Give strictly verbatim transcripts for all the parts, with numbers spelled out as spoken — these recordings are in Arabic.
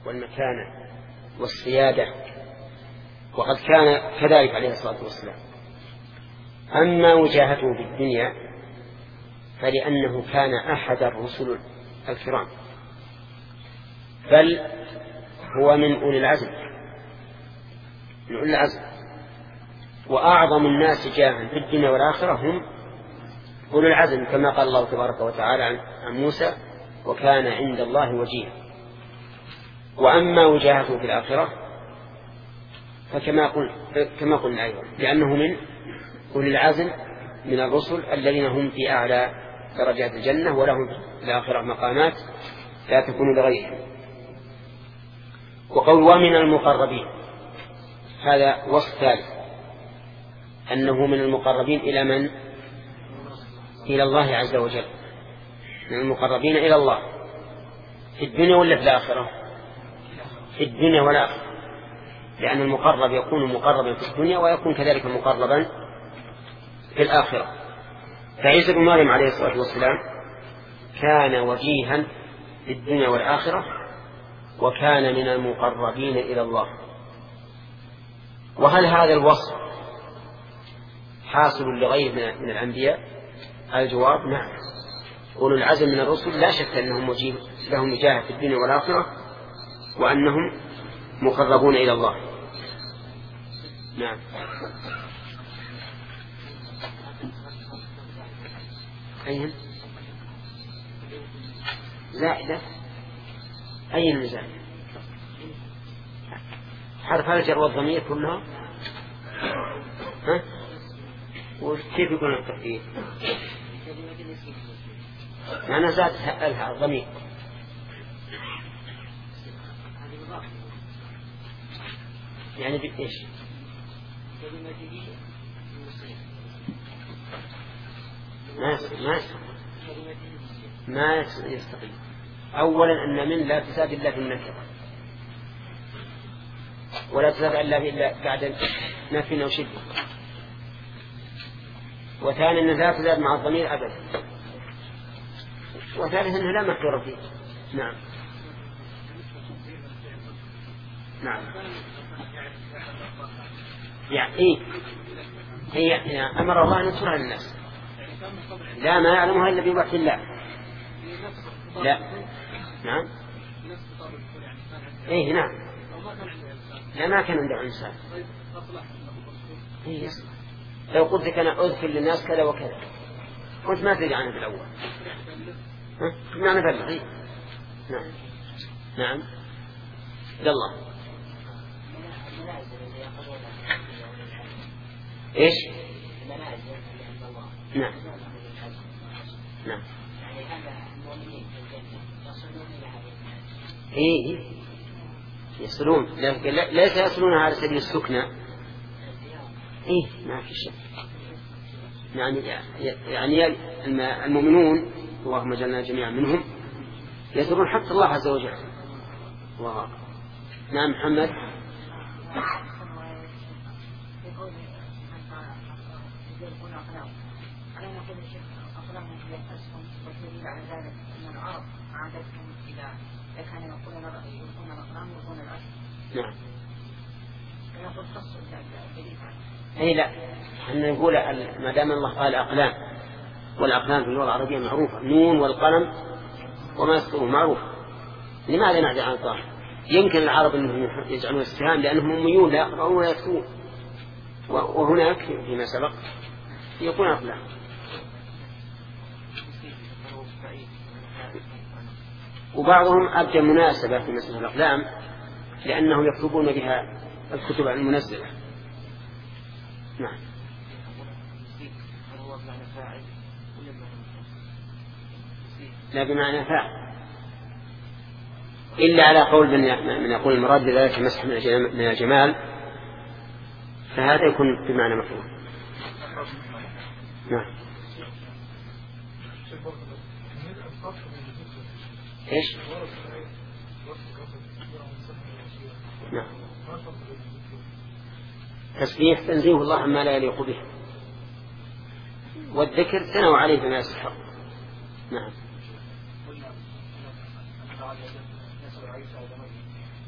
والمكانة والسيادة، وقد كان كذلك عليه الصلاة والسلام. أما وجاهته في الدنيا فلأنه كان أحد الرسل الكرام، بل هو من أولي العزم من أولي العزم وأعظم الناس جاها في الدنيا والآخرة هم أولي العزم، كما قال الله تبارك وتعالى عن موسى: وكان عند الله وجيها. وأما وجاهته في الآخرة فكما قل كما قلنا أيضا لأنه من أولي العزم من الرسل الذين هم في أعلى درجات الجنة، ولهم في الآخرة مقامات لا تكون لغيرهم. وقول ومن المقربين هذا وصف ثالث، أنه من المقربين إلى من؟ إلى الله عز وجل، من المقربين إلى الله في الدنيا ولا في الآخرة؟ في الدنيا والآخرة، لأن المقرب يكون مقربا في الدنيا ويكون كذلك مقربا في الآخرة. فعيسى بن مريم عليه الصلاة والسلام كان وجيها في الدنيا والآخرة، وكان من المقربين إلى الله. وهل هذا الوصف حاصل لغير من الأنبياء؟ الجواب نعم. أولو العزم من الرسل لا شك أنهم وجيه لهم وجاهة في الدنيا والآخرة، وأنهم مقربون إلى الله. نعم. أين زائدة؟ أين زائدة؟ حرف الجر والضمير كلها؟ ها؟ وكيف يكون التقدير؟ معنى زاد لها الضمير. يعني بإيش؟ ما ما ما يستقيم. أولا أن من لا تزاد إلا في النكرة، ولا تزاد إلا بعد نفي أو شدة. وثانيا أن لا تزاد مع الضمير أبدا. وثالثا أنه لا محذور فيه. نعم نعم. يعني إيه؟ هي أمر الله أن ينصرها للناس، لا ما يعلمها إلا بوحي الله. لا نعم إيه نعم لا ما كان عنده إنسان. إيه لو قلت لك أنا أذكر للناس كذا وكذا كنت ما تدري عنه في الأول. ها ما نبلغ. إيه نعم نعم يلا. إيش؟ نعم نعم إيه يصلون، ليس يصلون على سبيل السكنة. إيه ما في شيء. يعني يعني المؤمنون اللهم جعلنا جميعا منهم يصلون حق الله عز وجل. و... نعم محمد. نعم. أي لا أن نقول ما دام الله قال أقلام، والأقلام في اللغة العربية معروفة، نون والقلم وما يسطرون معروف، لماذا نعدل عن الظاهر؟ يمكن العرب أنهم يجعلون استهام لأنهم أميون لا يقرؤون ولا يكتبون، وهناك فيما سبق يكون أقلام. وبعضهم أبدى مناسبة في مسألة الأقلام لأنهم يكتبون بها الكتب المنزلة. نعم. لا بمعنى فاعل إلا على قول من يقول المراد بذلك مسح من الجمال، فهذا يكون بمعنى مفعول. نعم. إيش؟ نعم. تسبيح تنزيه الله عما لا يليق به، والذكر ثنوا عليه بما يستحق. نعم.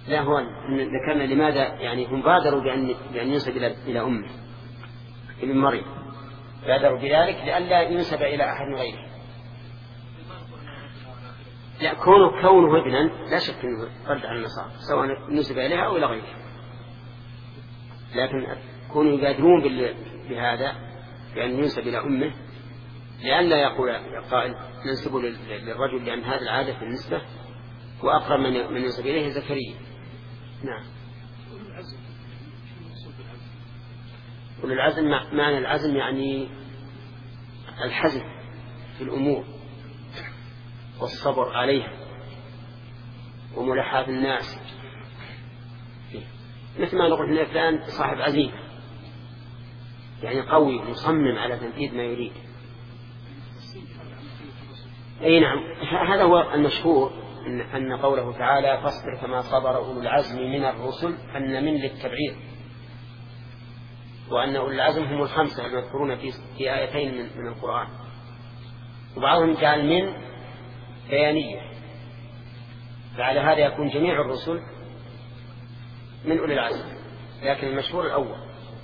لا، هو ذكرنا لماذا يعني هم بادروا بأن, بأن ينسب إلى, إلى أمه ابن مريم، بادروا بذلك لئلا ينسب إلى أحد غيره. لا، كونه كونه ابنا لا شك أنه رد على النصارى سواء نسب إليها أو إلى غيرها، لكن كونوا يبادرون بهذا بأن ينسب إلى أمه لئلا يقول قائل ننسب للرجل لأن هذه العادة في النسبة، وأقرب من من ينسب إليه زكريا. نعم. كل العزم معنى العزم يعني الحزم في الأمور والصبر عليها وملاحاة الناس، مثل ما نقول هنا فلان صاحب عزيمة، يعني قوي مصمم على تنفيذ ما يريد. أي نعم، هذا هو المشهور أن, أن قوله تعالى فاصبر كما صبر أولو العزم من الرسل أن من للتبعير، وأن أولو العزم هم الخمسة المذكورون في, في آيتين من, من القرآن، وبعضهم جعل من بيانية، فعلى هذا يكون جميع الرسل من أولي العزم، لكن المشهور الأول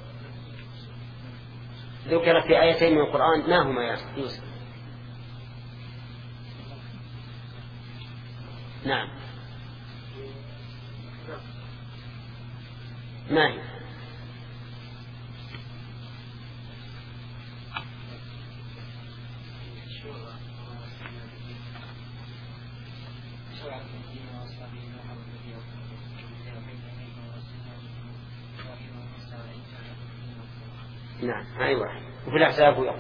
ذكر في آيتين من القرآن ما هما يا يوسف؟ نعم، ما هي؟ نعم، أيوة. وفي الأحزاب يقول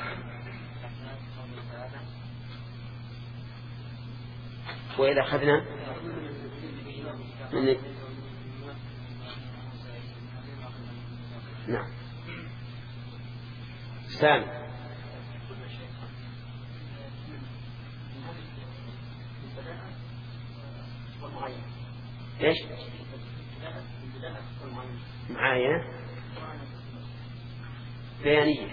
وإذا أخذنا من نعم سامي إيش معايا بيانية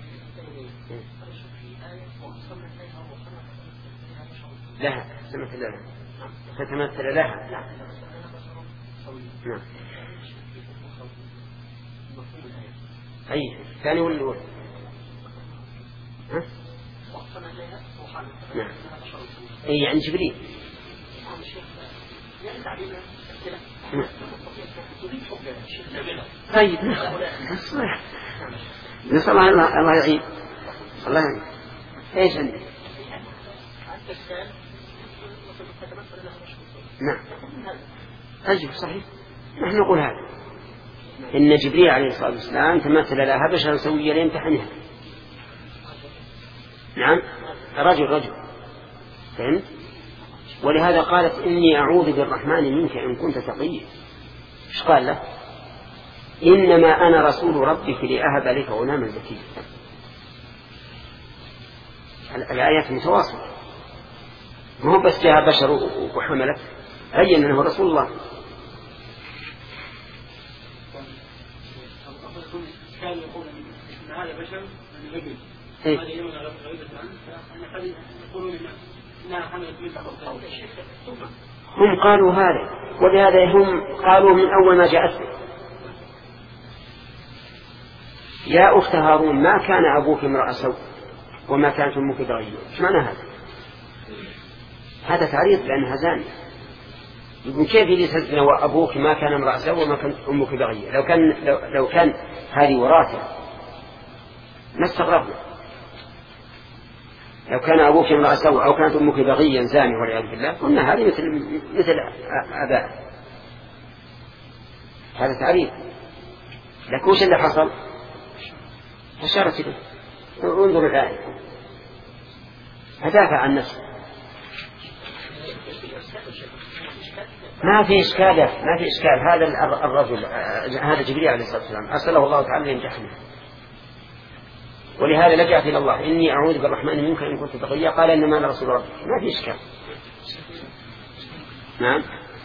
لها تمثل لها تتمثل لها. نعم. أي ثاني ولا الأول؟ ها؟ نعم. أي عن جبريل. نعم. طيب نسأل الله الله يعين الله يعين. إيش عندك؟ نعم. أجل صحيح، نحن نقول هذا إن جبريل عليه الصلاة والسلام تمثل لها بشرا سويا ليمتحنها. نعم، رجل رجل فهمت؟ ولهذا قالت إني أعوذ بالرحمن منك إن كنت تقيا. إيش قال له؟ إنما أنا رسول ربك لأهب لك غلاما زكيا. الآيات متواصلة، ما هو بس جاء بشر وحملت، بين أنه رسول الله. كان يقول إن هذا بشر من الإبل، هذا يوم غيبة عنه، يقولون إنها حملت من أبو. هم قالوا هذا، ولهذا هم قالوا من أول ما جاءت يا أخت هارون ما كان أبوك امرأ سوء وما كانت أمك بغيا. إيش معنى هذا؟ هذا تعريض لأنها زانية. يقول كيف اللي تزنى وأبوك ما كان امرأ سوء وما كانت أمك بغيا؟ لو كان لو, لو كان هذه وراثة ما استغربنا. لو كان أبوك امرأ سوء أو كانت أمك بغيا زانية والعياذ بالله قلنا هذه مثل مثل آباء. هذا تعريض. لكن وش اللي حصل؟ أشارت إليه. انظر الآية، أدافع عن نفسه. ما في إشكال ما في إشكال. هذا الرجل هذا جبريل عليه الصلاة والسلام أرسله الله تعالى ليمتحنه، ولهذا لجأت إلى الله إني أعوذ بالرحمن منك إن كنت تقيا. قال إنما أنا رسول ربك. ما في إشكال. نعم.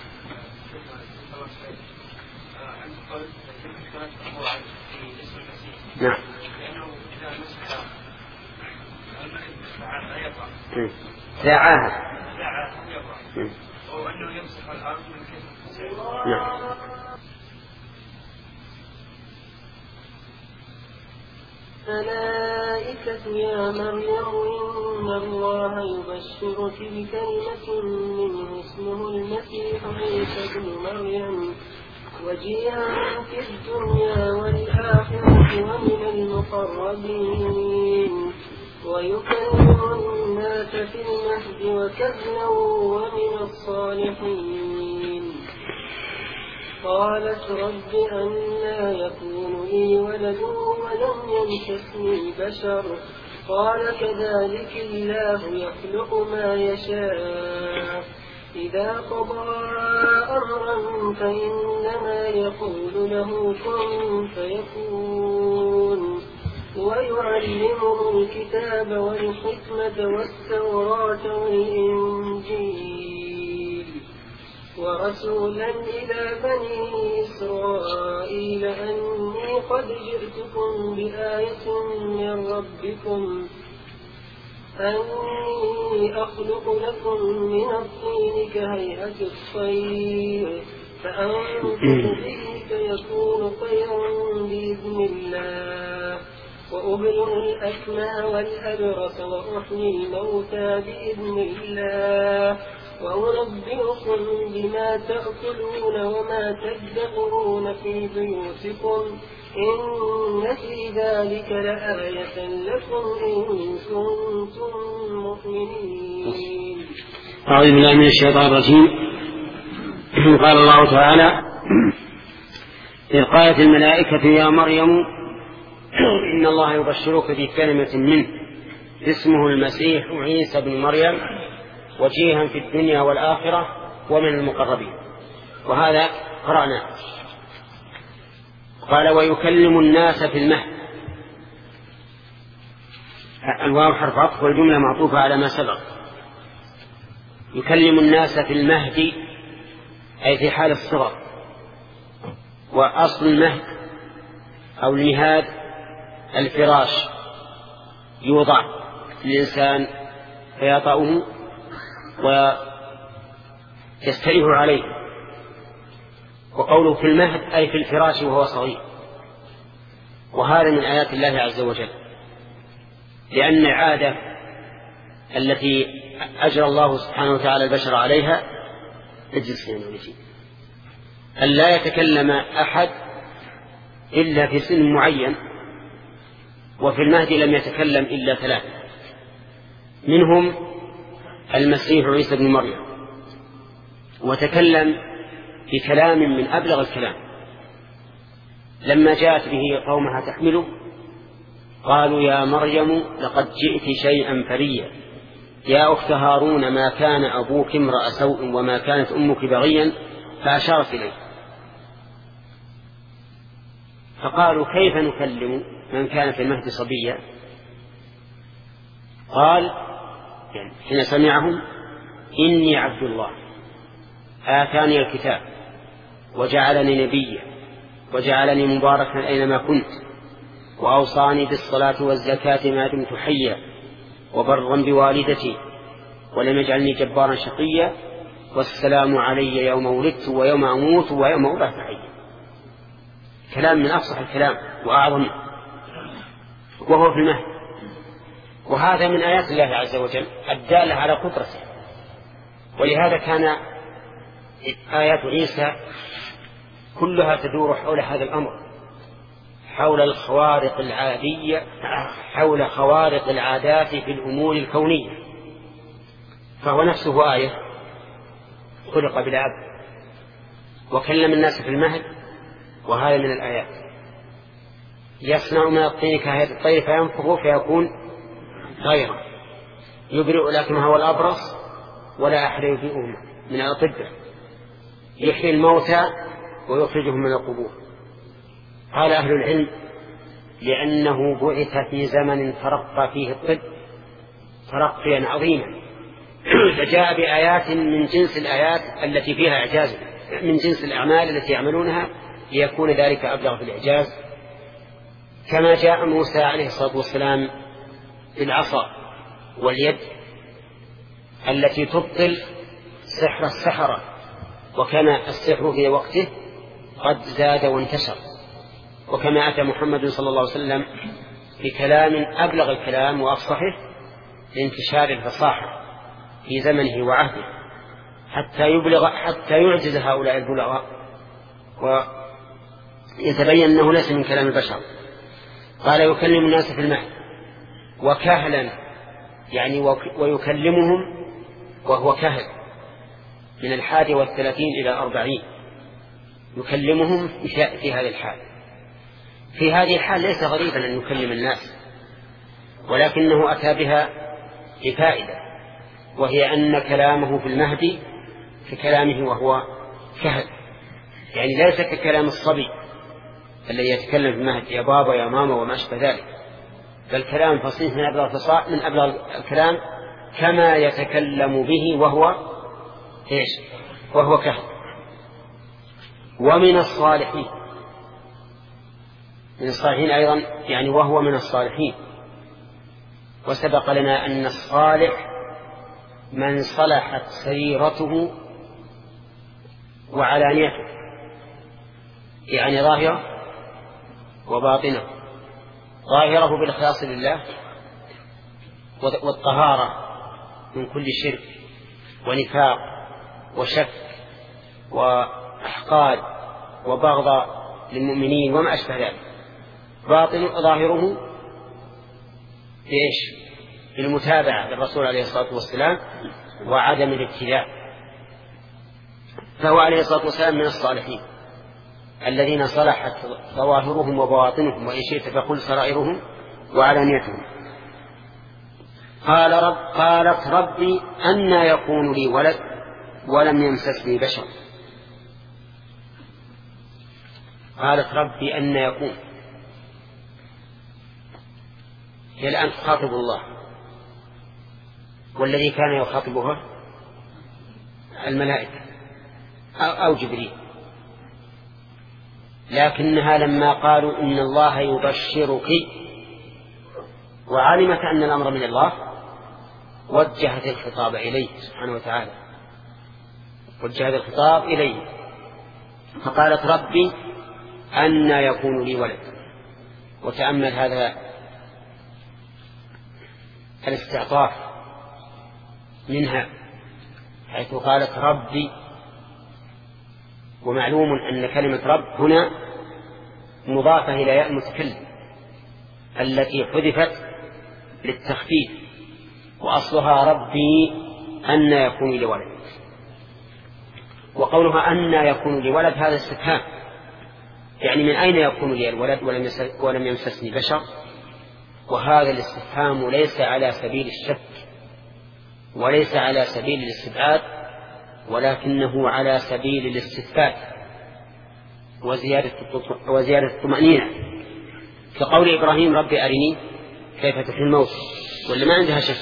نعم. دعاها. أو أنه يمسح نعم. الملائكة يا مريم إن الله يبشرك بكلمة منه اسمه المسيح عيسى بن مريم وجيها في الدنيا والآخرة ومن المقربين ويكلم الناس في المهد وكهلا ومن الصالحين. قالت رب أنى يكون لي ولد ولم يمسسني بشر قال كذلك الله يخلق ما يشاء إذا قضى أمرا فإنما يقول له كن فيكون. ويعلمه الكتاب والحكمة والتوراة والإنجيل ورسولا إلى بني إسرائيل أني قد جئتكم بآية من ربكم أني أخلق لكم من الطين كهيئة الطير فأنفخ به فيكون طيرا بإذن الله وأبرئ الأكمى والأبرص وأحيي الموتى بإذن الله وأنبئكم بما تأكلون وما تدخرون في بيوتكم إن في ذلك لآية لكم إن كنتم مؤمنين. أعوذ بالله من الشيطان الرجيم. قال الله تعالى: إذ قالت الملائكة يا مريم إن الله يبشرك بكلمة منه اسمه المسيح عيسى بن مريم وجيها في الدنيا والآخرة ومن المقربين. وهذا قرأنا. قال: ويكلم الناس في المهد. الواو حرف عطف والجملة معطوفة على ما سبق. يكلم الناس في المهد أي في حال الصغر. وأصل المهد أو المهاد الفراش يوضع للإنسان فيطأه ويستريح عليه. وقوله في المهد أي في الفراش وهو صغير. وهذا من آيات الله عز وجل، لأن العادة التي أجرى الله سبحانه وتعالى البشر عليها اجلس هنا ولجي أن لا يتكلم أحد إلا في سن معين. وفي المهد لم يتكلم إلا ثلاثة، منهم المسيح عيسى بن مريم، وتكلم بكلام من أبلغ الكلام. لما جاءت به قومها تحمله قالوا: يا مريم لقد جئت شيئا فريا يا أخت هارون ما كان أبوك امرأ سوء وما كانت أمك بغيا، فأشارت إليه. فقالوا: كيف نكلم من كان في المهد صبيا؟ قال يعني حين سمعهم: إني عبد الله آتاني الكتاب وجعلني نبيا وجعلني مباركا أينما كنت وأوصاني بالصلاة والزكاة ما دمت حيا وبرا بوالدتي ولم يجعلني جبارا شقيا والسلام علي يوم ولدت ويوم أموت ويوم أبعث حيا. كلام من أفصح الكلام وأعظم، وهو في المهد. وهذا من آيات الله عز وجل الدالة على قدرته. ولهذا كان آيات عيسى كلها تدور حول هذا الأمر، حول الخوارق العادية، حول خوارق العادات في الأمور الكونية. فهو نفسه آية خلق بلا أب وكلم الناس في المهد، وهذا من الآيات. يصنع من الطين كهيئة الطير فينفخ فيكون طيرا يبرئ الأكمه والأبرص ولا أحد يجيئهم من الأطباء يحيي الموتى ويخرجهم من القبور. قال أهل العلم: لأنه بعث في زمن ترقى فيه الطب ترقيا عظيما، فجاء بآيات من جنس الآيات التي فيها إعجاز، من جنس الأعمال التي يعملونها ليكون ذلك أبلغ في الإعجاز. كما جاء موسى عليه الصلاة والسلام بالعصا واليد التي تبطل سحر السحرة وكان السحر في وقته قد زاد وانتشر، وكما أتى محمد صلى الله عليه وسلم بكلام أبلغ الكلام وأفصحه لانتشار الفصاحة في زمنه وعهده حتى يبلغ حتى يعجز هؤلاء البلغاء ويتبين أنه ليس من كلام البشر. قال يكلم الناس في المهد وكهلا، يعني ويكلمهم وهو كهل من الحادي والثلاثين إلى أربعين، يكلمهم في هذه الحال. في هذه الحال ليس غريبا أن يكلم الناس، ولكنه أتى بها بفائدة، وهي أن كلامه في المهدي ككلامه وهو كهل، يعني ليس ككلام الصبي الذي يتكلم في المهدي يا بابا يا ماما وما أشبه ذلك، بل كلام فصيح من أبلغ الفصاح من أبلغ الكلام كما يتكلم به وهو إيش؟ وهو كهل. ومن الصالحين، من الصالحين أيضا يعني وهو من الصالحين. وسبق لنا أن الصالح من صلحت سريرته وعلانيته، يعني ظاهره وباطنه، ظاهره بالإخلاص لله والطهارة من كل شرك ونفاق وشك وأحقاد وبغض للمؤمنين وما أشبه ذلك، باطن ظاهره بإيش؟ بالمتابعة للرسول عليه الصلاة والسلام وعدم الابتلاء. فهو عليه الصلاة والسلام من الصالحين الذين صلحت ظواهرهم وبواطنهم، وإن شئت فقل سرائرهم وعلانيتهم. قال رب قالت ربي أنى يكون لي ولد ولم يمسسني بشر. قالت ربي أنى يكون، هي الآن تخاطب الله، والذي كان يخاطبها الملائكة أو جبريل، لكنها لما قالوا إن الله يبشرك وعلمت أن الأمر من الله وجهت الخطاب إليه سبحانه وتعالى، وجهت الخطاب إليه فقالت ربي أنى يكون لي ولد. وتأمل هذا الاستعطاف منها حيث قالت ربي، ومعلوم أن كلمة رب هنا مضافة إلى ياء المتكلم التي حذفت للتخفيف، وأصلها ربي أنى يكون لي ولد. وقولها أنى يكون لي ولد هذا استفهام، يعني من أين يكون لي الولد ولم يمسسني بشر؟ وهذا الاستفهام ليس على سبيل الشك وليس على سبيل الاستبعاد، ولكنه على سبيل الاستثبات وزيادة وزيادة الطمأنينة، كقول إبراهيم ربي أرني كيف تحيي الموت، ولا ما عندها شك.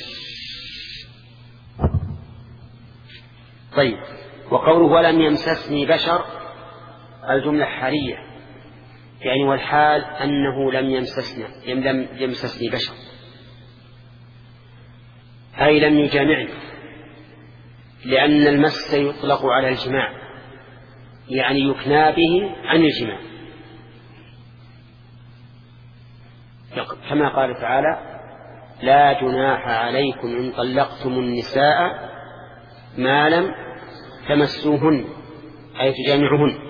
طيب، وقوله ولم يمسسني بشر الجملة حالية، يعني والحال أنه لم يمسسنا لم يمسسني بشر، أي لم يجامعني، لأن المس يطلق على الجماع، يعني يكنى به عن الجماع، كما قال تعالى لا جناح عليكم إن طلقتم النساء ما لم تمسوهن، أي تجامعهن.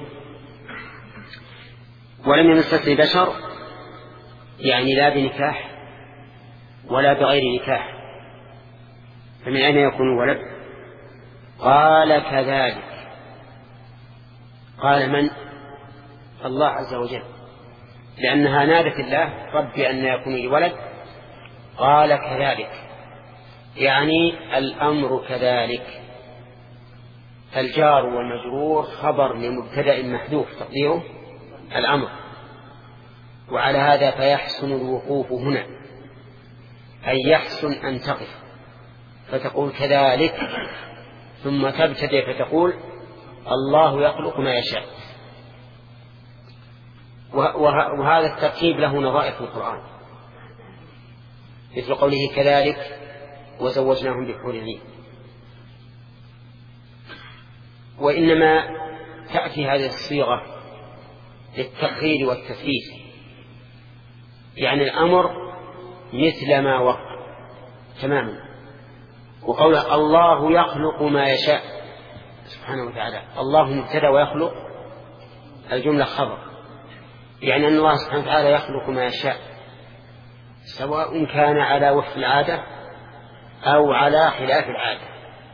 ولم يمسسني بشر يعني لا بنكاح ولا بغير نكاح، فمن أين يكون ولد؟ قال كذلك. قال من؟ الله عز وجل، لأنها نادت الله ربي أن يكون لي ولد. قال كذلك يعني الأمر كذلك، الجار والمجرور خبر لمبتدأ محذوف تقديره الأمر، وعلى هذا فيحسن الوقوف هنا، أي يحسن أن تقف فتقول كذلك، ثم تبتدئ فتقول الله يخلق ما يشاء. وهذا الترتيب له نظائر في القرآن، مثل قوله كذلك وزوجناهم بحور عين. وإنما تأتي هذه الصيغة للتقرير والتثبيت، يعني الأمر مثل ما وقع تماما. وقوله الله يخلق ما يشاء سبحانه وتعالى، الله مبتدأ ويخلق الجملة خبر، يعني أن الله سبحانه وتعالى يخلق ما يشاء سواء كان على وفق العادة أو على خلاف العادة.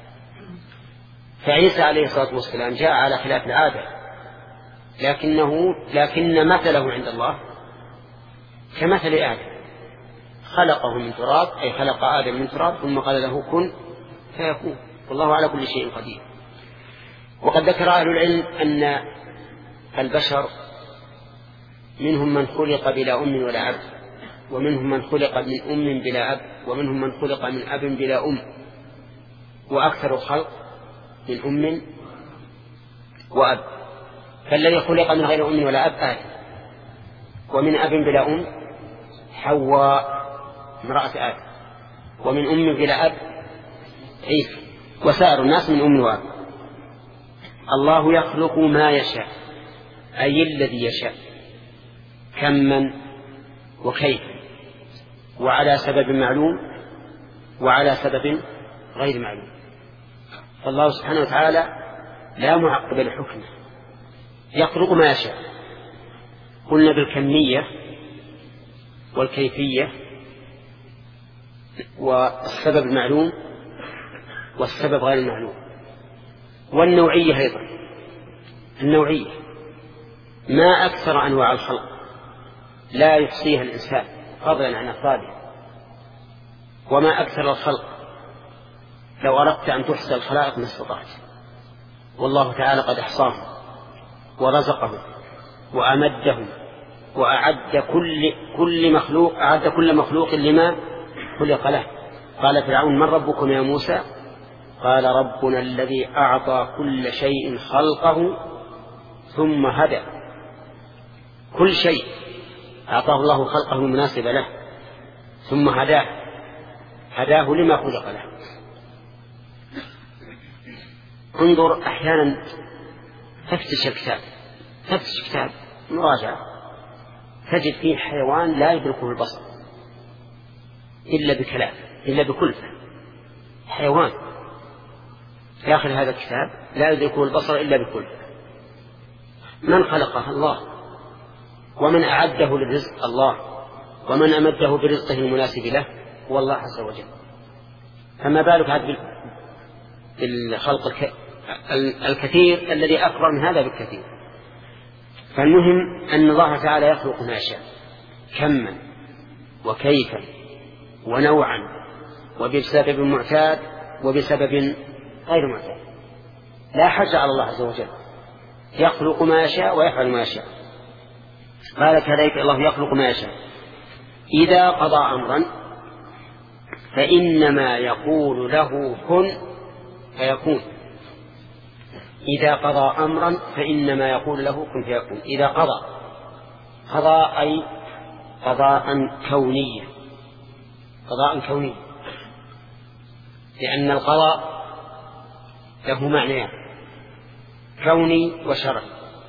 فعيسى عليه الصلاة والسلام جاء على خلاف العادة، لكنه لكن مثله عند الله كمثل آدم، خلقه من تراب، أي خلق آدم من تراب ثم قال له كن فيكون، والله على كل شيء قدير. وقد ذكر أهل العلم أن البشر منهم من خلق بلا أم ولا أب، ومنهم من خلق من أم بلا أب، ومنهم من خلق من أب بلا أم، وأكثر الخلق من أم وأب. فالذي خلق من غير أم ولا أب آدم، ومن أب بلا أم حواء امرأة آدم، ومن أم بلا أب عيسى، وسائر الناس من أم وأب. الله يخلق ما يشاء، أي الذي يشاء، كمن وكيف، وعلى سبب معلوم وعلى سبب غير معلوم. فالله سبحانه وتعالى لا معقب لحكمه، يخلق ما يشاء. قلنا بالكمية والكيفية والسبب المعلوم والسبب غير المعلوم، والنوعية أيضا. النوعية ما أكثر أنواع الخلق لا يحصيها الإنسان فضلا عن أفراده، وما أكثر الخلق لو أردت أن تحصي الخلائق ما استطعت، والله تعالى قد أحصاهم ورزقهم وأمدهم وأعد كل كل مخلوق أعد كل مخلوق لما خلق له. قال فرعون من ربكم يا موسى؟ قال ربنا الذي أعطى كل شيء خلقه ثم هدى. كل شيء أعطاه الله خلقه المناسب له ثم هداه هداه لما خلق له. انظر أحيانا تفتش الكتاب تفتش كتاب مراجعة تجد فيه حيوان لا يدركه البصر إلا بكلام إلا بكلفة. حيوان داخل هذا الكتاب لا يدركه البصر إلا بكلفة. من خلقه؟ الله. ومن أعده للرزق؟ الله. ومن أمده برزقه المناسب له هو الله عز وجل. فما بالك هذا بالخلق الكثير الذي أكبر من هذا بالكثير. فالمهم أن الله تعالى يخلق ما يشاء كما وكيفا ونوعا وبسبب معتاد وبسبب غير معتاد. لا حاجة على الله عز وجل، يخلق ما يشاء ويفعل ما يشاء. قال كذلك الله يخلق ما يشاء إذا قضى أمرا فإنما يقول له كن فيكون. إذا قضى أمرا فإنما يقول له كن فيكون. إذا قضى قضى أي قضاء كونيا قضاء كونيا لأن القضاء له معنيان كوني وشرعي.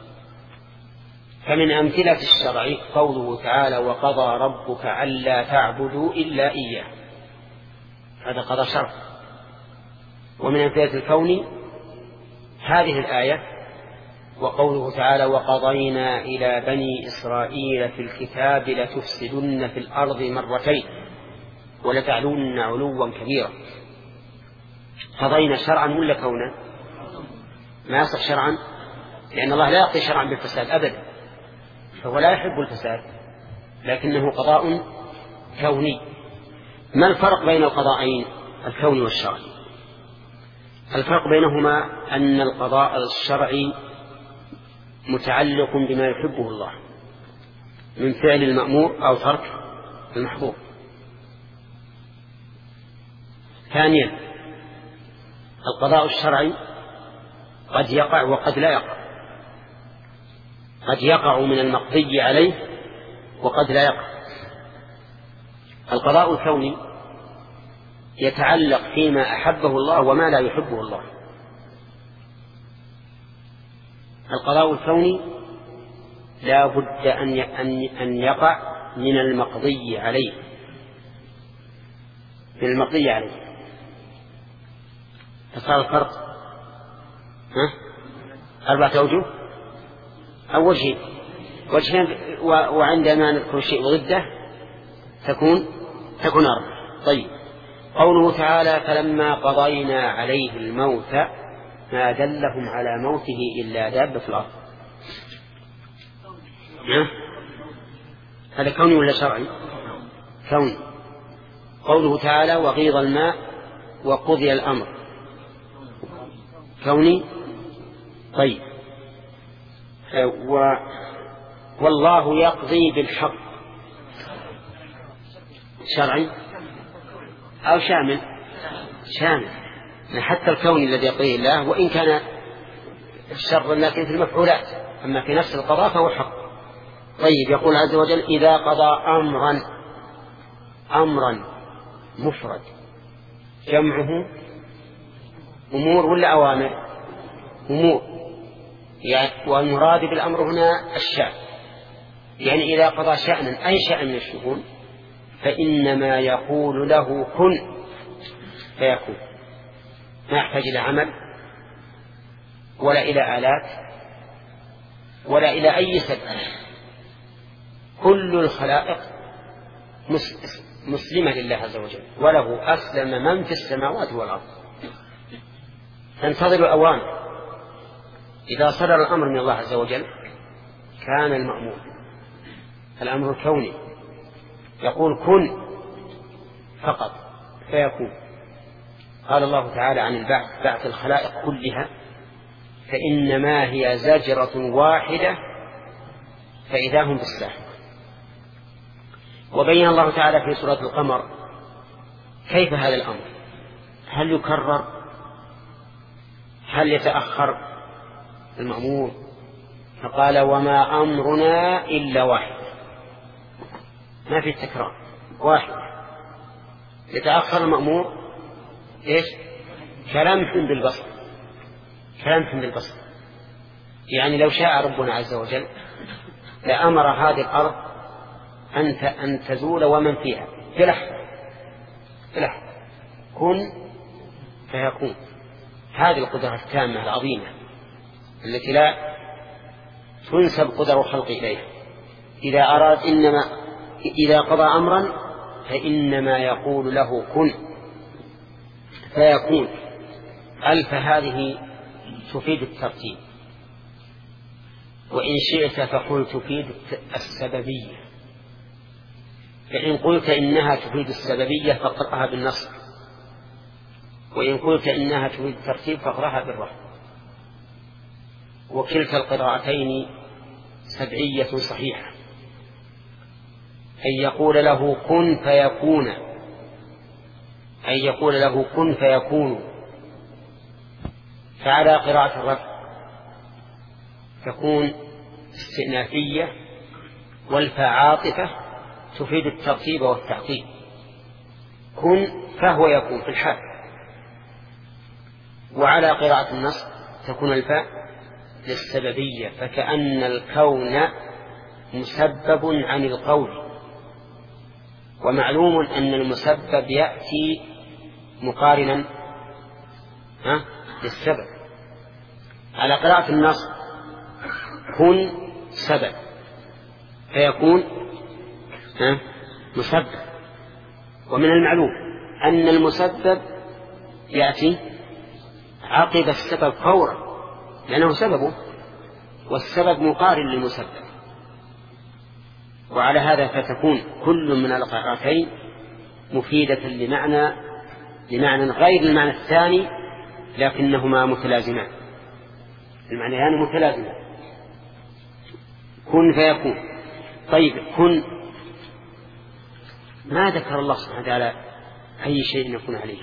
فمن أمثلة الشرع قوله تعالى وقضى ربك ألا تعبدوا إلا إياه، هذا قضاء شرع. ومن أمثلة الكون هذه الآية وقوله تعالى وقضينا إلى بني إسرائيل في الكتاب لتفسدن في الأرض مرتين ولتعلن علوا كبيرا. قضينا شرعا ولا كونا؟ ما يصح شرعا، لأن الله لا يقضي شرعا بالفساد أبدا، فهو لا يحب الفساد، لكنه قضاء كوني. ما الفرق بين القضاءين الكوني والشرعي؟ الفرق بينهما أن القضاء الشرعي متعلق بما يحبه الله من فعل المأمور أو ترك المحظور. ثانيا القضاء الشرعي قد يقع وقد لا يقع، قد يقع من المقضي عليه وقد لا يقع. القضاء الكوني يتعلق فيما أحبه الله وما لا يحبه الله. القضاء الكوني لا بد أن يقع من المقضي عليه، من المقضي عليه. فصار الفرق ها؟ أربعة أوجه أو وجهين وجهين، وعندما نذكر شيء ضده تكون تكون أربعة. طيب، قوله تعالى فلما قضينا عليه الموت ما دلهم على موته إلا دابة الأرض. هذا كوني ولا شرعي؟ كوني. قوله تعالى وغيض الماء وقضي الأمر كوني. طيب، و... والله يقضي بالحق شرعي أو شامل؟ شامل، حتى الكون الذي يقضيه الله وإن كان شر لكن في المفعولات، أما في نفس القضاء فهو حق. طيب، يقول عز وجل إذا قضى أمرا، أمرا مفرد جمعه أمور ولا أوامر؟ أمور، يعني والمراد بالأمر هنا الشأن، يعني إذا قضى شأنا أي شأن من الشؤون فإنما يقول له كن فيكون، ما يحتاج إلى عمل ولا إلى آلات ولا إلى أي سبب. كل الخلائق مسلمة لله عز وجل، وله أسلم من في السماوات والأرض. تنتظر الأوامر. إذا صدر الأمر من الله عز وجل كان المأمور، الأمر الكوني يقول كن فقط فيكون. قال الله تعالى عن البعث بعث الخلائق كلها فإنما هي زجرة واحدة فإذا هم بالساحة. وبين الله تعالى في سورة القمر كيف هذا الأمر، هل يكرر، هل يتأخر المأمور؟ فقال وما أمرنا إلا واحد، ما في تكرار، واحد. يتأخر المأمور إيش؟ كلمح بالبصر، كلمح بالبصر. يعني لو شاء ربنا عز وجل لأمر هذه الأرض أن تزول ومن فيها في لحظة، في لحظة كن فيكون. هذه القدرة التامة العظيمة التي لا تنسب قدر الخلق إليها. إذا أراد إنما إذا قضى أمرا فإنما يقول له كن فيكون. ألف هذه تفيد الترتيب، وإن شئت فقل تفيد السببية. فإن قلت إنها تفيد السببية فاقرأها بالنص، وإن قلت إنها تفيد الترتيب فاقرأها بالرفع. وكلتا القراءتين سبعية صحيحة، أن يقول له كن فيكون، أن يقول له كن فيكون. فعلى قراءة الرفع تكون استئنافية والفاء عاطفة تفيد الترتيب والتعقيب. كن فهو يكون في الحال. وعلى قراءة النص تكون الفاء للسببية، فكأن الكون مسبب عن القول، ومعلوم أن المسبب يأتي مقارنا ها للسبب. على قراءة النص كن سبب فيكون ها مسبب. ومن المعلوم أن المسبب يأتي عقب السبب فورا لأنه سببه، والسبب مقارن للمسبب. وعلى هذا فتكون كل من القراءتين مفيدة لمعنى لمعنى غير المعنى الثاني، لكنهما متلازمان، المعنيان متلازمان. كن فيكون. طيب، كن ما ذكر الله سبحانه وتعالى أي شيء يكون عليه،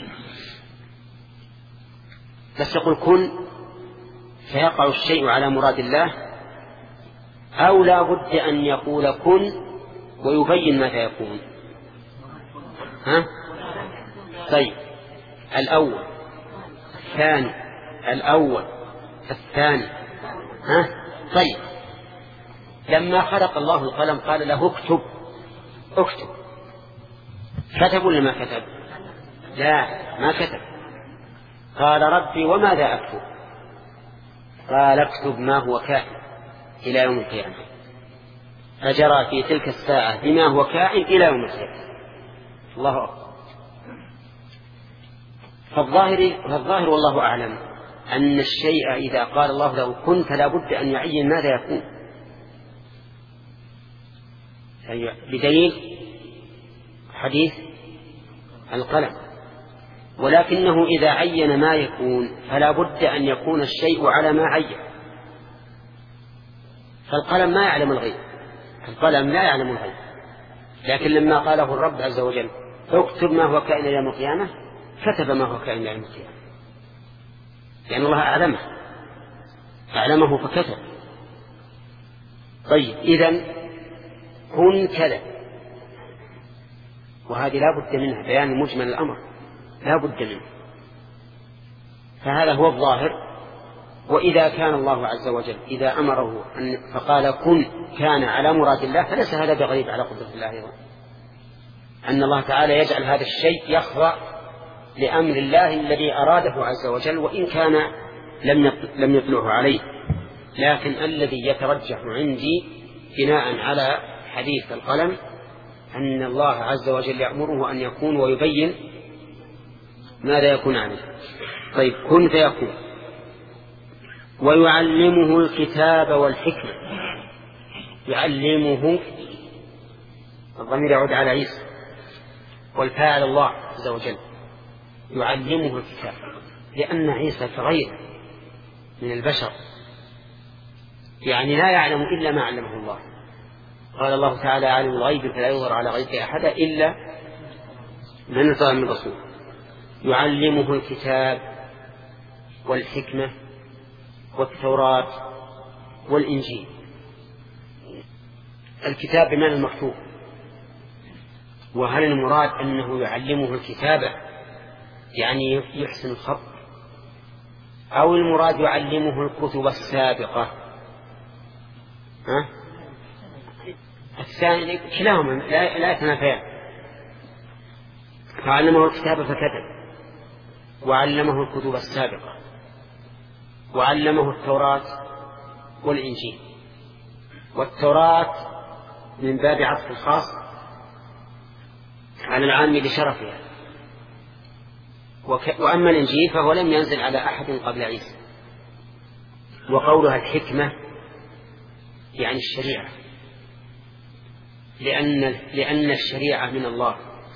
بس يقول كن فيقع الشيء على مراد الله، أو لا بد أن يقول كن ويبين ماذا يكون. ها؟ طيب، الأول الثاني الأول الثاني ها؟ طيب لما خلق الله القلم قال له اكتب اكتب، كتب ولا ما كتب؟ لا ما كتب. قال ربي وماذا أكتب؟ قال اكتب ما هو كائن إلى يوم القيامة، فجرى في تلك الساعة بما هو كائن إلى يوم القيامة. الله أكبر. فالظاهر, فالظاهر والله أعلم أن الشيء إذا قال الله له كن فلا بد أن يعين ماذا يكون، بدليل حديث القلم. ولكنه إذا عين ما يكون فلا بد أن يكون الشيء على ما عين. فالقلم ما يعلم الغيب، القلم لا يعلم الغيب، لكن لما قاله الرب عز وجل اكتب ما هو كائن إلى يوم القيامة كتب ما هو كائن إلى يوم القيامة، لأن الله أعلمه أعلمه فكتب. طيب إذن كن كذا، وهذه لا بد منها، بيان مجمل الأمر لا بد منه، فهذا هو الظاهر. وإذا كان الله عز وجل إذا أمره أن فقال كن كان على مراد الله فليس هذا بغريب على قدرة الله أيضا، أن الله تعالى يجعل هذا الشيء يخضع لأمر الله الذي أراده عز وجل وإن كان لم لم يطلعه عليه. لكن الذي يترجح عندي بناء على حديث القلم أن الله عز وجل يأمره أن يكون ويبين ماذا يكون عليه. طيب كن فيكون. ويعلمه الكتاب والحكمة، يعلمه الضمير يعود على عيسى والفاعل الله عز وجل، يعلمه الكتاب لأن عيسى كغيره من البشر، يعني لا يعلم إلا ما علمه الله. قال الله تعالى عالم الغيب فلا يظهر على غيبه أحدا إلا من ارتضى من رسول. يعلمه الكتاب والحكمة والتوراة والإنجيل. الكتاب بمعنى المكتوب، وهل المراد أنه يعلمه الكتابة يعني يحسن الخط، أو المراد يعلمه الكتب السابقة؟ ها؟ الثاني كلاهما لا, لا يتنافيان. فعلمه الكتاب فكتب، وعلمه الكتب السابقة، وعلمه التوراة والإنجيل. والتوراة من باب عطف الخاص على العام لشرفها، وأما الإنجيل فهو لم ينزل على أحد قبل عيسى. وقولها الحكمة يعني الشريعة، لأن, لأن الشريعة من الله،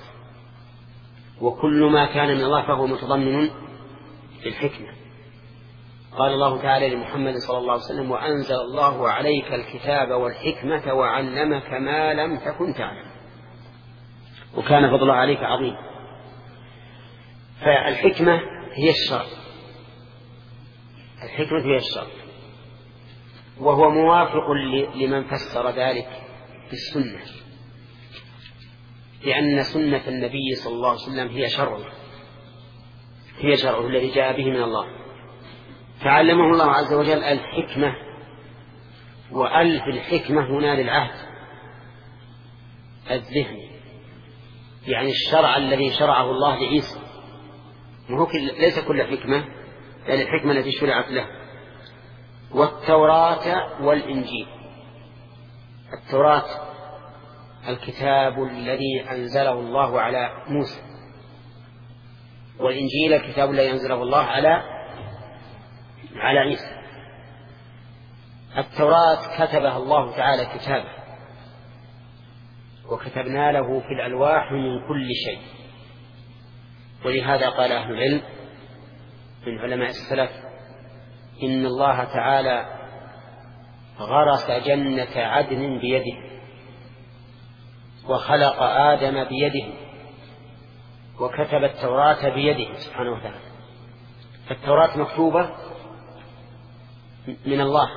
وكل ما كان من الله فهو متضمن للحكمة. قال الله تعالى لمحمد صلى الله عليه وسلم وأنزل الله عليك الكتاب والحكمة وعلمك ما لم تكن تعلم وكان فضل عليك عظيم. فالحكمة هي الشرع، الحكمة هي الشرع، وهو موافق لمن فسر ذلك بالسنة، لأن سنة النبي صلى الله عليه وسلم هي شرعه، هي شرعه الذي جاء به من الله. فعلمه الله عز وجل الحكمة، وألف الحكمة هنا للعهد الذهني، يعني الشرع الذي شرعه الله لعيسى، ليس كل حكمة بل الحكمة التي شرعت له. والتوراة والإنجيل. التوراة الكتاب الذي أنزله الله على موسى، والإنجيل الكتاب الذي أنزله الله على على عيسى. التوراة كتبها الله تعالى كتابا، وكتبنا له في الألواح من كل شيء. ولهذا قال أهل العلم من علماء السلف إن الله تعالى غرس جنة عدن بيده، وخلق آدم بيده، وكتب التوراة بيده سبحانه وتعالى. فالتوراة مكتوبة من الله،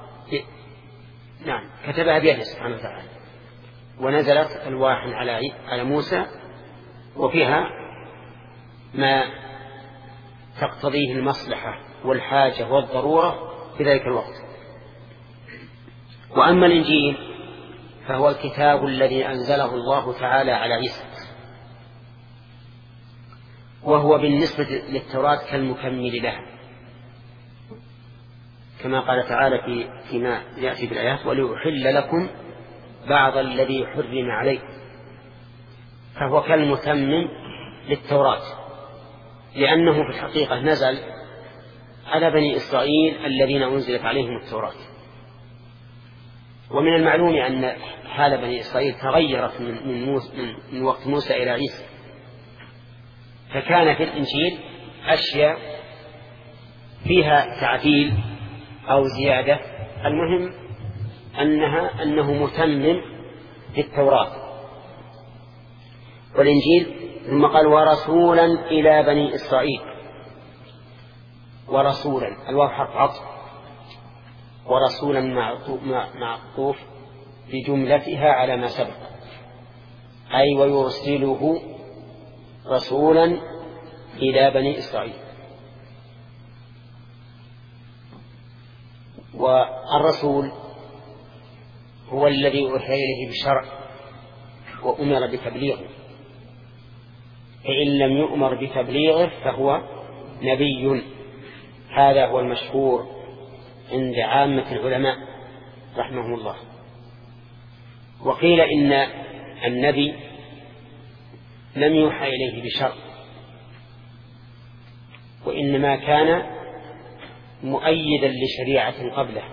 نعم كتبها بيده سبحانه وتعالى، ونزلت ألواح على على موسى وفيها ما تقتضيه المصلحة والحاجة والضرورة في ذلك الوقت. وأما الإنجيل فهو الكتاب الذي أنزله الله تعالى على عيسى، وهو بالنسبة للتوراة كالمكمل لها، كما قال تعالى في فيما يأتي بالآيات: وليحل لكم بعض الذي حرم عليكم، فهو كالمتمم للتوراة، لأنه في الحقيقة نزل على بني إسرائيل الذين أنزلت عليهم التوراة. ومن المعلوم أن حال بني إسرائيل تغيرت من, من, موسى من وقت موسى إلى عيسى، فكان في الإنجيل أشياء فيها تعديل أو زيادة، المهم أنها أنه متمم للتوراة. والإنجيل ثم قال: ورسولا إلى بني إسرائيل. ورسولا الواو حرف عطف، ورسولا معطوف بجملتها على ما سبق، أي ويرسله رسولا إلى بني إسرائيل. والرسول هو الذي أوحي إليه بشرع وأمر بتبليغه، فإن لم يؤمر بتبليغه فهو نبي. هذا هو المشهور عند عامة العلماء رحمهم الله. وقيل إن النبي لم يوحى إليه بشرع، وإنما كان مؤيدا لشريعة قبله،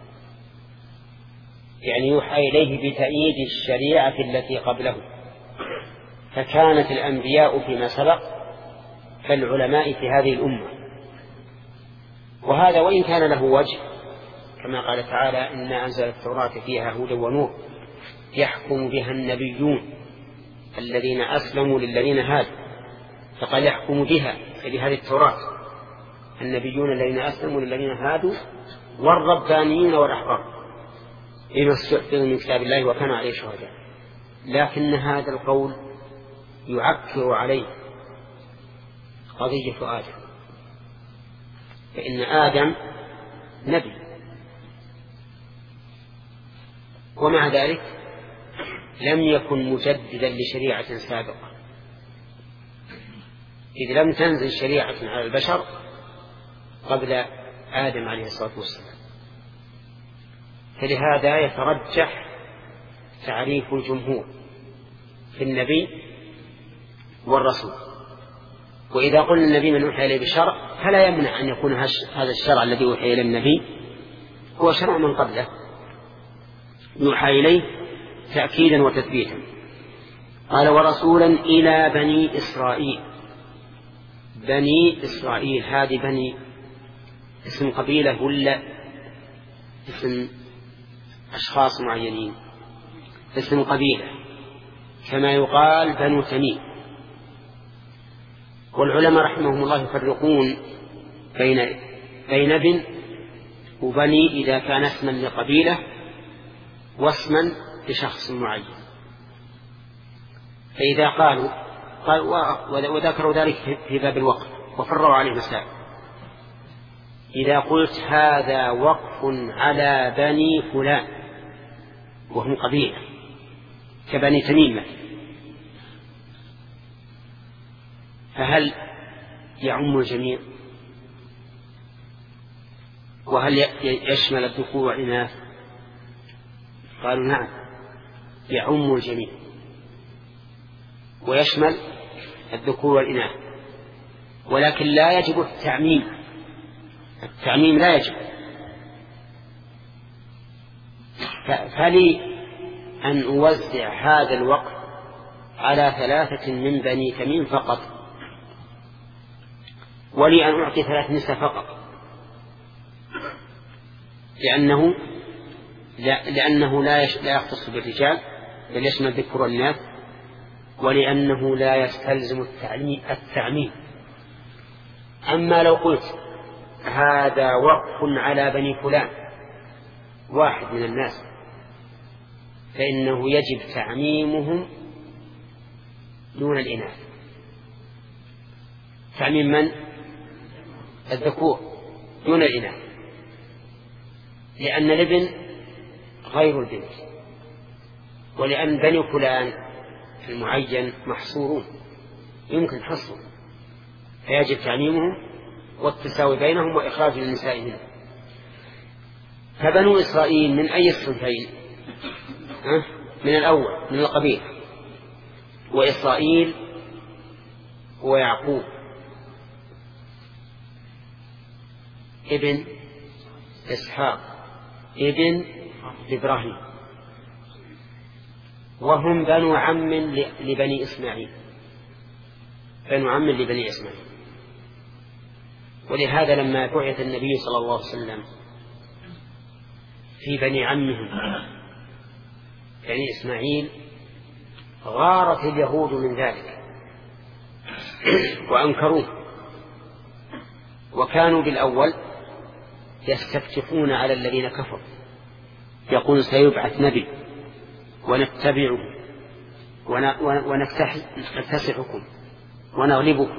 يعني يوحى إليه بتأييد الشريعة التي قبله. فكانت الأنبياء فيما سبق كالعلماء في هذه الأمة، وهذا وإن كان له وجه، كما قال تعالى: إنا أنزل التوراة فيها هدى ونور يحكم بها النبيون الذين أسلموا للذين هادوا، فقال يحكم بها بهذه التوراة النبيون الذين أسلموا للذين هادوا والربانيين والأحبار بما استحفظوا من كتاب الله وكانوا عليه شهداء. لكن هذا القول يعكر عليه قضية آدم، فإن آدم نبي، ومع ذلك لم يكن مجددا لشريعة سابقة، إذ لم تنزل شريعة على البشر قبل آدم عليه الصلاة والسلام. فلهذا يترجح تعريف الجمهور في النبي والرسول. وإذا قلنا النبي من أوحي إليه بشرع فلا يمنع أن يكون هذا الشرع الذي أوحي إلى النبي هو شرع من قبله يوحى إليه تأكيدا وتثبيتا. قال: ورسولا إلى بني إسرائيل. بني إسرائيل هذه بني اسم قبيلة ولا اسم أشخاص معينين؟ اسم قبيلة، كما يقال بنو تميم. والعلماء رحمهم الله يفرقون بين بين ابن وبني إذا كان اسما لقبيلة واسما لشخص معين. فإذا قالوا قال وذكروا ذلك في باب الوقف وفروا عليه مسائل. إذا قلت هذا وقف على بني فلان وهم قبيلة كبني تميم، فهل يعم الجميع؟ وهل يشمل الذكور والإناث؟ قالوا نعم، يعم الجميع ويشمل الذكور والإناث، ولكن لا يجب التعميم. التعميم لا يجب. فلي أن أوزع هذا الوقف على ثلاثة من بني تميم فقط، ولي أن أعطي ثلاث نساء فقط، لأنه لا لأنه لا يختص بالرجال بل يشمل الذكور والإناث، ولأنه لا يستلزم التعميم. أما لو قلت هذا وقف على بني فلان واحد من الناس فإنه يجب تعميمهم دون الإناث. تعميم من؟ الذكور دون الإناث، لأن الابن غير البنت، ولأن بني فلان المعين محصورون يمكن حصرهم، فيجب تعميمهم والتساوي بينهم وإخراج النساء منهم. فبنو إسرائيل من أي الصنفين؟ من الأول من القبيل، وإسرائيل ويعقوب ابن إسحاق ابن إبراهيم، وهم بنو عم لبني إسماعيل، بنو عم لبني إسماعيل. ولهذا لما بعث النبي صلى الله عليه وسلم في بني عمهم بني إسماعيل غارت اليهود من ذلك وأنكروه، وكانوا بالأول يستفتحون على الذين كفروا يقول سيبعث نبي ونتبعه ونكتسحكم ونغلبكم،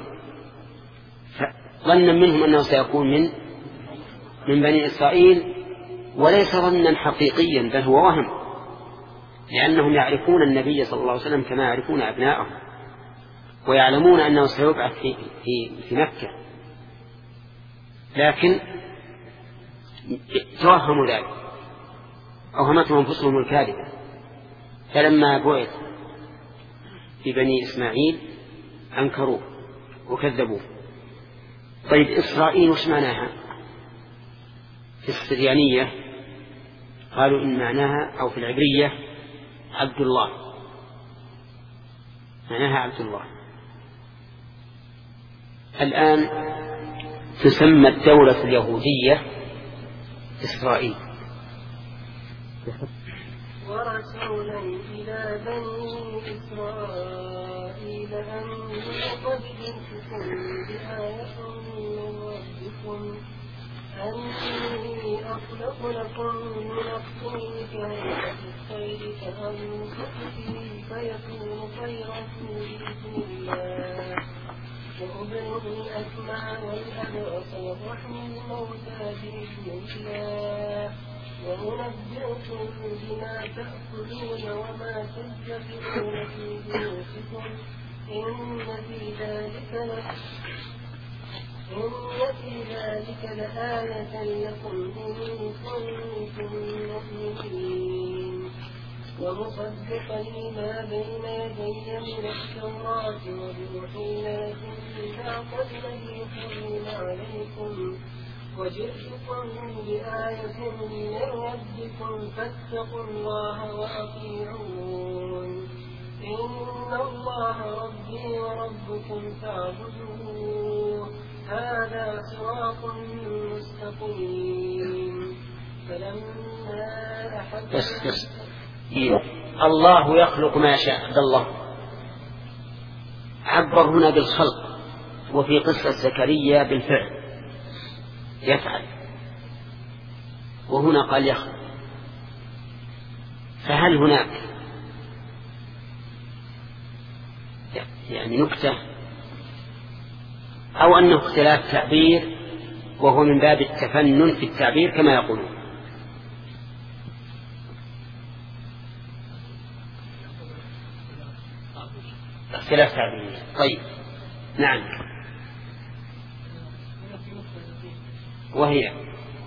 ظنا منهم أنه سيكون من من بني إسرائيل، وليس ظنا حقيقيا بل هو وهم، لأنهم يعرفون النبي صلى الله عليه وسلم كما يعرفون أبناءهم، ويعلمون أنه سيبعث في, في, في مكة، لكن توهموا ذلك، أوهمتهم أنفسهم الكاذبة. فلما بعث في بني إسماعيل أنكروه وكذبوه. طيب إسرائيل وش معناها؟ في السريانية قالوا إن معناها أو في العبرية عبد الله، معناها عبد الله. الآن تسمى الدولة اليهودية إسرائيل. ورسولا إلى بني إسرائيل أني قد جئتكم بآية من ربكم أني أخلق لكم من الطين كهيئة الطير فأنفخ فيه فيكون طيرا بإذن الله وأبرئ الأكمى والأبرص وأحيي الموتى بإذن الله وأنبئكم بما تأكلون وما تدخرون في بيوتكم إن في ذلك إن في ذلك لآية لكم إن كنتم مؤمنين ومصدقا لما بين يدي من التوراة وبأحيل لكم إذا قد يحرم عليكم وجئتكم بآية من ربكم فاتقوا الله وأطيعون إن الله ربي وربكم فاعبدوه هذا صراط مستقيم. فلما أحب بس بس الله يخلق ما يشاء. عبد الله عبر هنا بالخلق، وفي قصة زكريا بالفعل يفعل، وهنا قال يخلق. فهل هناك يعني نكتة أو أنه اختلاف تعبير وهو من باب التفنن في التعبير كما يقولون؟ اختلاف تعبير. طيب نعم، وهي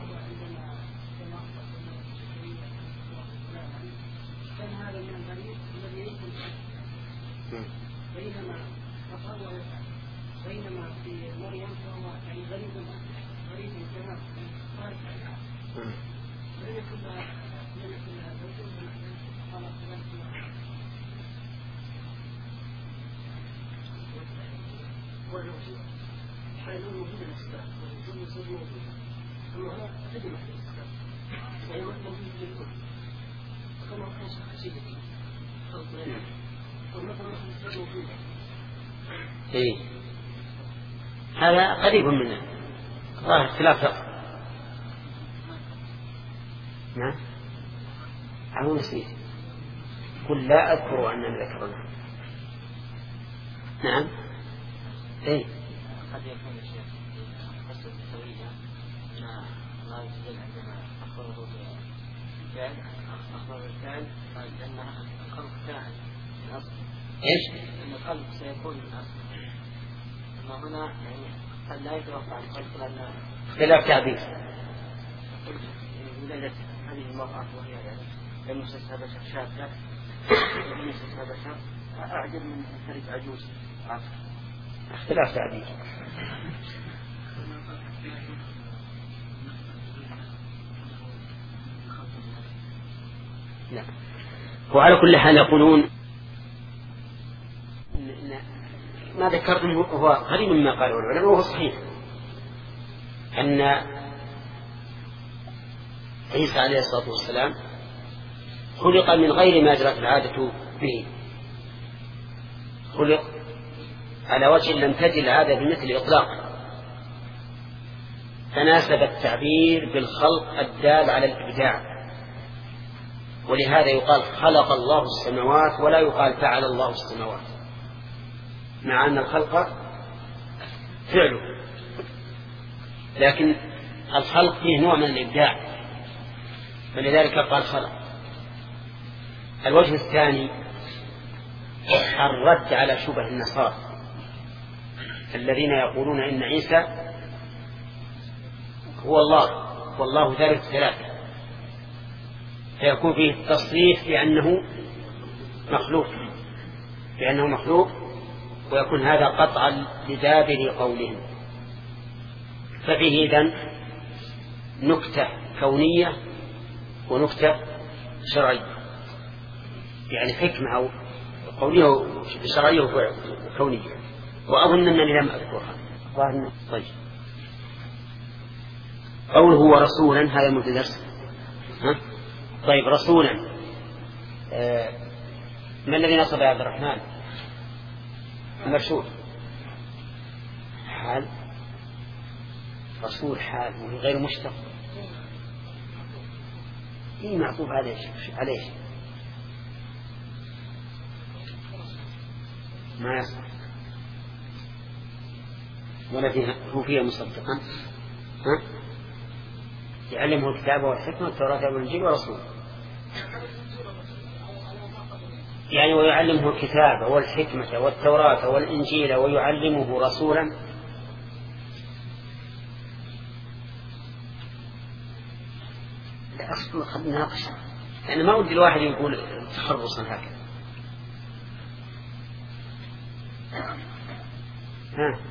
بينما في مريم فهو يعني غريب غريب كما قال لم يكن لها لم يكن لها زوج قال فلان حال موجود الاسلام والزوج زوج موجود اما هو خدمه في الاسلام وهي موجود للكل كما كان شيء فمثلا الاسلام موجود. إيه هذا قريب منه ظاهر اختلاف. نعم أو نسيت قل لا أذكر أننا ذكرنا. نعم إيه قد يكون الشيخ قصة السوية أن الله يجزل عندما أخبره بالفعل الفعل لأن الخلق فاعل من أصل. إيش؟ أن الخلق سيكون من أصل. أما هنا يعني قد لا يتوقع الخلق لأن خلاف تعبير. ولدت هذه المرأة وهي يعني لم يمسسها بشر شابة لم يمسسها بشر أعجب من تلد عجوز عصر. اختلاف تعبير. لا. وعلى كل حال يقولون ما ذكرت هو غريب مما قاله العلماء وهو صحيح أن عيسى عليه الصلاة والسلام خلق من غير ما جرت العادة به، خلق على وجه لم تجد العادة بمثل إطلاقا، فناسب التعبير بالخلق الدال على الإبداع، ولهذا يقال خلق الله السماوات ولا يقال فعل الله السماوات، مع أن الخلق فعله، لكن الخلق فيه نوع من الإبداع، فلذلك قال خلق. الوجه الثاني الرد على شبه النصارى الذين يقولون إن عيسى هو الله والله ثالث ثلاثة، فيكون فيه التصريح بأنه مخلوق بأنه مخلوق ويكون هذا قطعا لدابر قولهم. ففيه إذن نكتة كونية ونكتة شرعية، يعني حكمة أو قولية شرعية وكونية، وأظن أنني لم أذكرها. طيب قوله هو رسولا هذا متدرس. ها؟ طيب رسولا آه ما الذي نصب عبد الرحمن؟ مرسول حال، رسول حال غير مشتق. ايه معطوف عليه عليه ما يصح ولا فيها هو فيها مصدقا. ها؟ يعلمه الكتاب والحكمة والتوراة والإنجيل ورسول، يعني ويعلمه الكتاب والحكمة والتوراة والإنجيل ويعلمه رسولا. لا أصل قد ناقش، يعني ما ودي الواحد يقول تخرصا هكذا. ها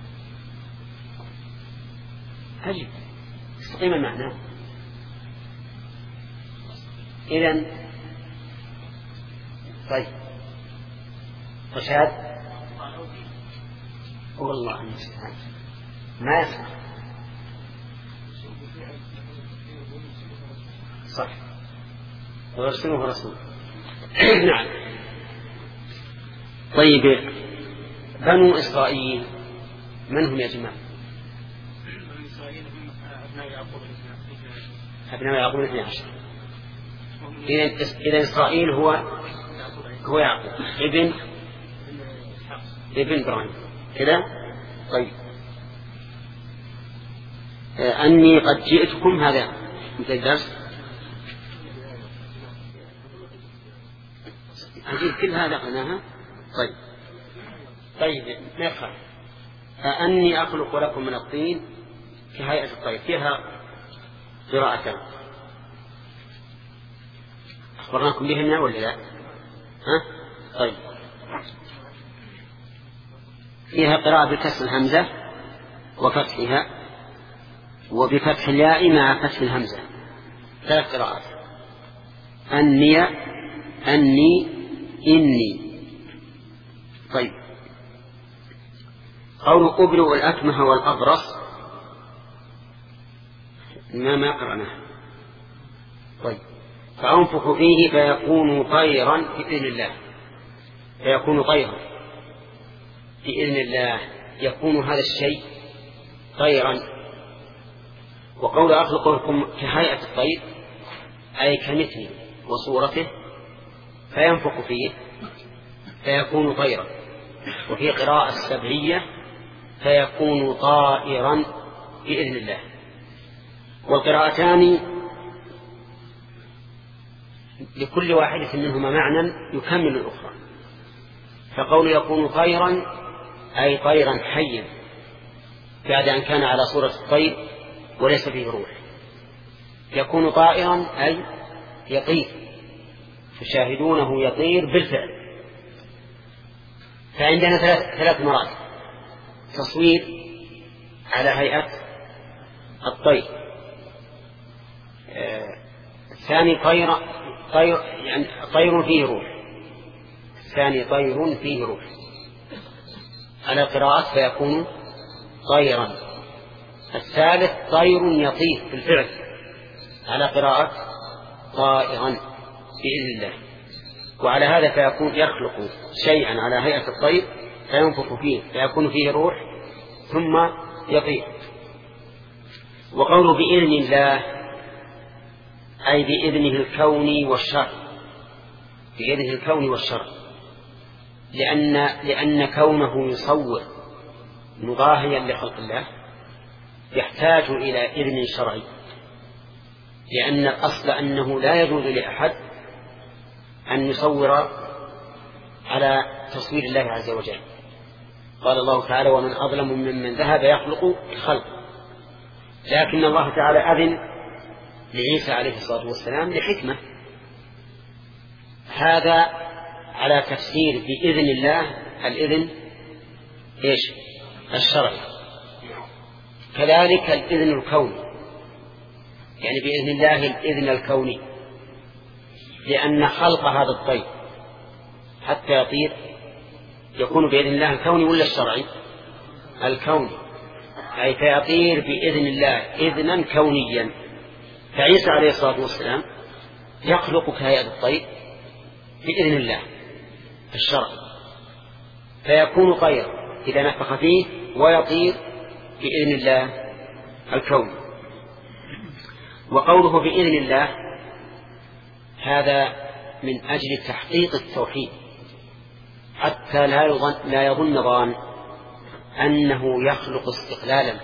عجيب استقيم المعنى. إذن طيب رشاد والله المستعان ما يصح. صح ورسوله رسول. نعم. طيب بنو إسرائيل من هم يا جماعة؟ أبناء يعقوب الاثنى عشر. إذا إسرائيل هو هو يعقوب ابن ابن إبراهيم كذا. طيب آه أني قد جئتكم هذا مثل الدرس أجيب كل هذا قناها. طيب طيب نفهم أني أخلق لكم من الطين كهيئة الطير، فيها قراءة أخبرناكم بهن ولا لا؟ ها؟ طيب فيها قراءة بكسر الهمزة وفتحها وبفتح الياء مع فتح الهمزة، ثلاث قراءات. أني أني إني. طيب قول أبرئ الأكمه والأبرص ما ما قرأناه. طيب فأنفخ فيه فيكون طيرا بإذن الله، فيكون طيرا بإذن الله، يكون هذا الشيء طيرا. وقول أخلق لكم كهيئة الطير أي كمثله وصورته، فينفخ فيه فيكون طيرا. وفي قراءة السبعية فيكون طائرا بإذن الله. والقراءتان لكل واحدة منهما معنى يكمل الأخرى. فقول يكون طيرا أي طيرا حيا بعد أن كان على صورة الطير وليس فيه روح. يكون طائرا أي يطير، تشاهدونه يطير بالفعل. فعندنا ثلاث, ثلاث مراتب: تصوير على هيئة الطير، الثاني آه طير طير يعني طير فيه روح، الثاني طير فيه روح على قراءة فيكون طيرا، الثالث طير يطير بالفعل على قراءة طائرا بإذن الله. وعلى هذا فيكون يخلق شيئا على هيئة الطير فينفخ فيه فيكون فيه روح ثم يطير. وقوله بإذن الله أي بإذنه الكوني والشرع، بإذنه الكوني والشرع، لأن, لأن كونه يصور مضاهيا لخلق الله يحتاج إلى إذن شرعي، لأن الأصل أنه لا يجوز لأحد أن يصور على تصوير الله عز وجل. قال الله تعالى: ومن أظلم ممن ذهب يخلق خلق. لكن الله تعالى أذن لعيسى عليه الصلاة والسلام لحكمة، هذا على تفسير بإذن الله الإذن إيش؟ الشرعي. كذلك الإذن الكوني، يعني بإذن الله الإذن الكوني، لأن خلق هذا الطير حتى يطير يكون بإذن الله الكوني ولا الشرعي؟ الكوني، أي فيطير بإذن الله إذنا كونيا. فعيسى عليه الصلاة والسلام يخلق كهيئة الطير بإذن الله الشرعي، فيكون طيرا إذا نفخ فيه ويطير بإذن الله الكوني. وقوله بإذن الله هذا من أجل تحقيق التوحيد، حتى لا يظن, لا يظن ظان أنه يخلق استقلالا،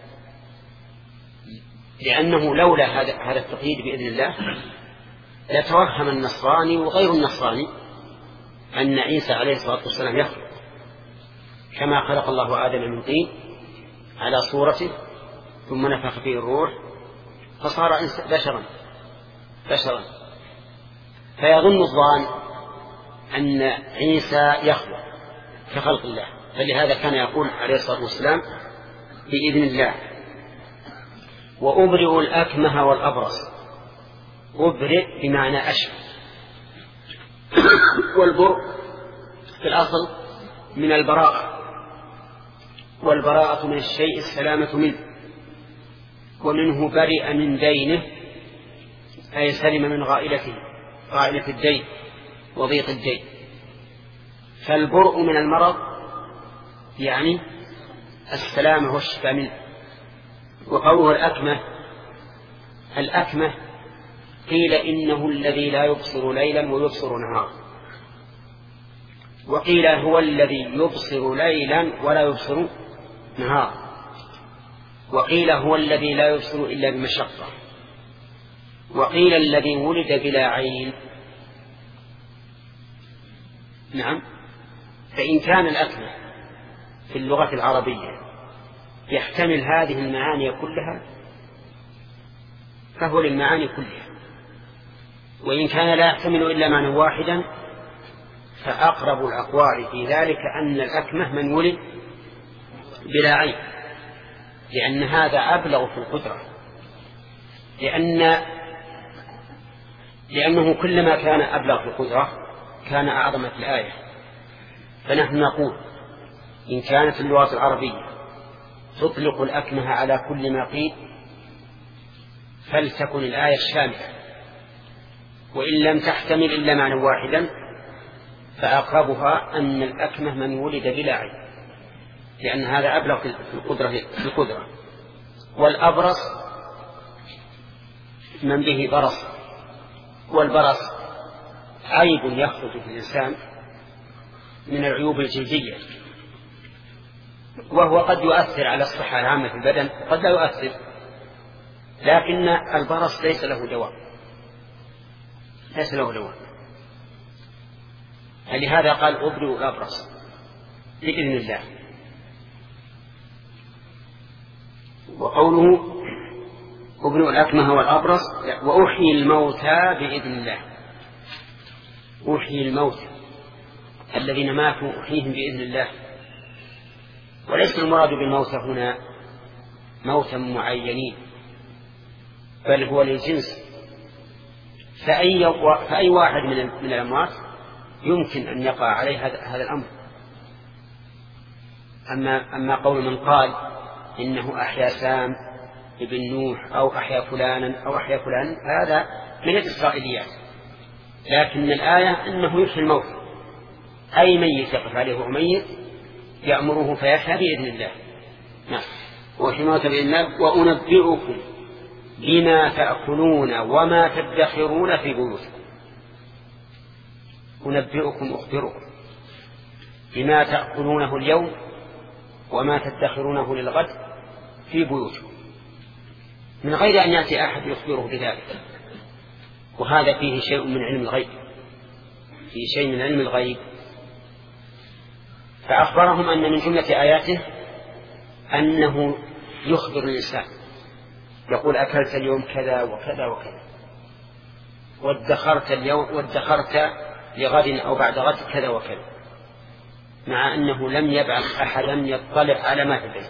لأنه لولا هذا, هذا التقييد بإذن الله لتوهم النصراني وغير النصراني أن عيسى عليه الصلاة والسلام يخلق، كما خلق الله آدم من طين على صورته ثم نفخ فيه الروح فصار بشرا بشرا فيظن الظان أن عيسى يخلق كخلق الله. فلهذا كان يقول عليه الصلاة والسلام بإذن الله. وأبرئ الأكمه والأبرص، أبرئ بمعنى أشفى، والبرء في الأصل من البراءة، والبراءة من الشيء السلامة منه، ومنه برئ من دينه أي سلم من غائلته، غائلة الدين وضيق الدين. فالبرء من المرض يعني السلامة والشفاء منه. وقوله الأكمة، الأكمة قيل إنه الذي لا يبصر ليلا ويبصر نهارا، وقيل هو الذي يبصر ليلا ولا يبصر نهارا، وقيل هو الذي لا يبصر إلا بمشقة، وقيل الذي ولد بلا عين. نعم. فإن كان الأكمة في اللغة العربية يحتمل هذه المعاني كلها فهو للمعاني كلها، وإن كان لا يحتمل إلا معنى واحدا فأقرب الأقوال في ذلك أن الأكمة من ولد بلا عين، لأن هذا أبلغ في القدرة، لأن لأنه كلما كان أبلغ في القدرة كان أعظم في الآية. فنحن نقول إن كانت اللغة العربية تطلق الأكمه على كل ما قيل فلتكن الآية الشاملة، وإن لم تحتمل إلا معنى واحدا فأقربها أن الأكمه من ولد بلا عين، لأن هذا أبلغ في القدرة, في القدرة. والأبرص من به برص، والبرص عيب يخرج في الإنسان من العيوب الجلدية، وهو قد يؤثر على الصحة العامة في البدن وقد لا يؤثر، لكن البرص ليس له دواء، ليس له لون. فلهذا قال أبرئ الأبرص بإذن الله. وقوله أبرئ الأكمه والأبرص وأحيي الموتى بإذن الله. أحيي الموتى الذين ماتوا أحييهم بإذن الله. وليس المراد بالموتى هنا موتا معينين، بل هو للجنس. فأي, فأي واحد من الأموات يمكن أن يقع عليه هذا الأمر. أما, أما قول من قال إنه أحيا سام ابن نوح أو أحيا فلانا أو أحيا فلانا هذا من الإسرائيليات. لكن الآية أنه يحيي الموت، أي ميت يقف عليه ميت يأمره فيحيا بإذن الله. نعم. وأحيي الموت بإذن الله. وأنبئكم بما تأكلون وما تدخرون في بيوتكم. أنبئكم أخبركم بما تأكلونه اليوم وما تدخرونه للغد في بيوتكم، من غير أن يأتي أحد يخبره بذلك. وهذا فيه شيء من علم الغيب، فيه شيء من علم الغيب. فأخبرهم أن من جملة آياته أنه يخبر الإنسان، يقول أكلت اليوم كذا وكذا وكذا، وادخرت اليوم وادخرت لغد أو بعد غد كذا وكذا، مع أنه لم يبعث أحدا يطلع على ما في البيت.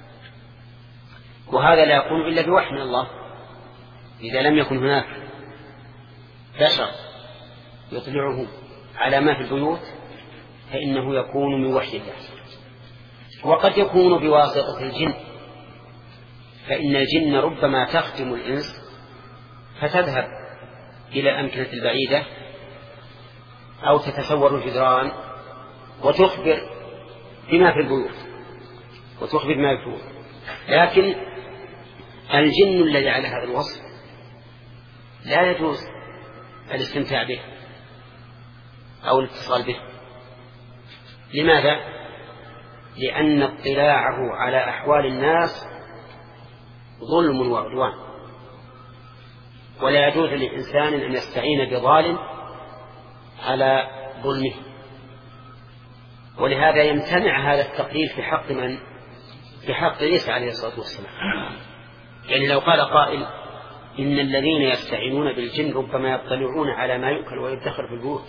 وهذا لا يكون إلا بوحي من الله. إذا لم يكن هناك بشر يطلعه على ما في البيوت فإنه يكون من وحي الله. وقد يكون بواسطة الجن، فإن الجن ربما تخدم الإنس فتذهب إلى الأمكنة البعيدة أو تتسور الجدران وتخبر بما في البيوت وتخبر بما في البيوت. لكن الجن الذي على هذا الوصف لا يجوز الاستمتاع به أو الاتصال به. لماذا؟ لأن اطلاعه على أحوال الناس ظلم وعدوان، ولا يجوز للإنسان أن يستعين بظالم على ظلمه. ولهذا يمتنع هذا التقليل في حق من؟ في حق عيسى عليه الصلاة والسلام. يعني لو قال قائل إن الذين يستعينون بالجن ربما يطلعون على ما يؤكل ويدخر في البيوت،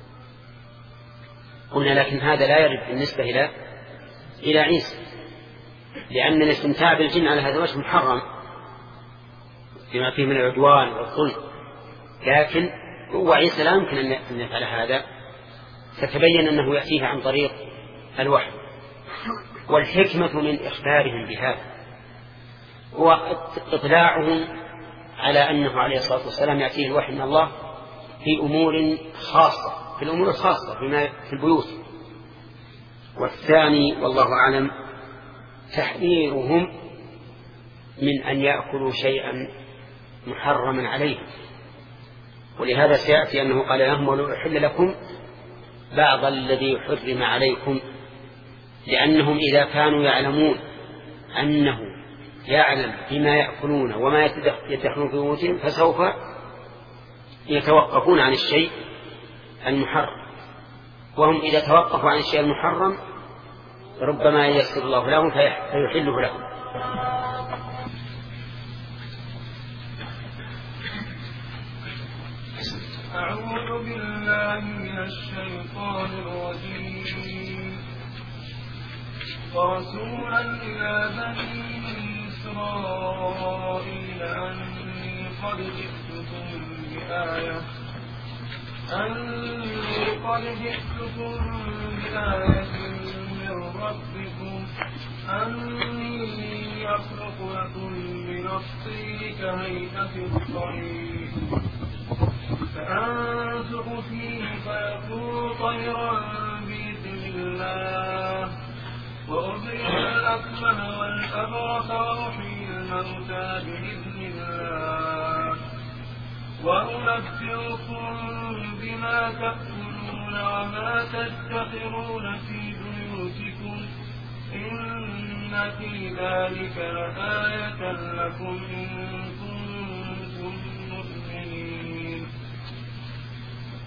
قلنا لكن هذا لا يرد بالنسبة إلى إلى عيسى، لأن الاستمتاع بالجن على هذا الوجه محرم بما فيه من العدوان والظلم. لكن هو عيسى لا يمكن أن يفعل هذا، فتبين أنه يأتيه عن طريق الوحي. والحكمة من إخبارهم بهذا هو إطلاعهم على أنه عليه الصلاة والسلام يأتيه الوحي من الله في أمور خاصة، في الأمور الخاصة في البيوت. والثاني والله أعلم تحذيرهم من أن يأكلوا شيئا محرما عليهم. ولهذا سيأتي أنه قال لهم ولو أحل لكم بعض الذي حرم عليكم، لأنهم إذا كانوا يعلمون أنه يعلم بما يأكلون وما يدخلون في بيوتهم فسوف يتوقفون عن الشيء المحرم. وهم إذا توقفوا عن الشيء المحرم ربما ييسر الله لهم فيحله لهم. أعوذ بالله من الشيطان الرجيم. ورسولا إلى بني إسرائيل أني قد جئتكم بآية أني قد جئتكم بآية من ربكم أني يخلق لكم بنفسي كهيئة الطير فأنفخ فيه فيكون طيرا بإذن الله وأبرئ الأكمه والأبرص وأحيي الموتى بإذن الله وأنبئكم بما تأكلون وما تدخرون في بيوتكم إن في ذلك لآية لكم إن كنتم مؤمنين.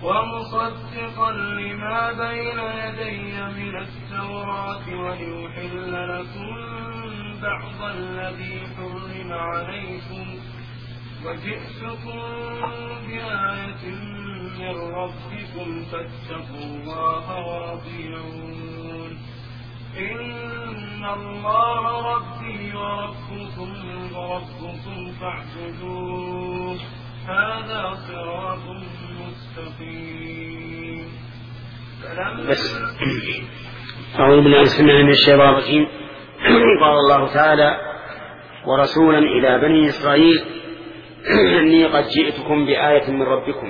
ومصدقا لما بين يدي من التوراة وليحل لكم بعض الذي حرم عليكم وجئتكم بآية من ربكم فاتقوا الله وأطيعون إن الله ربي وربكم وربكم فاعبدوه هذا صراط مستقيم. بس أعوذ بالله من الشيطان الرجيم. قال الله تعالى ورسولا إلى بني إسرائيل أني قد جئتكم بآية من ربكم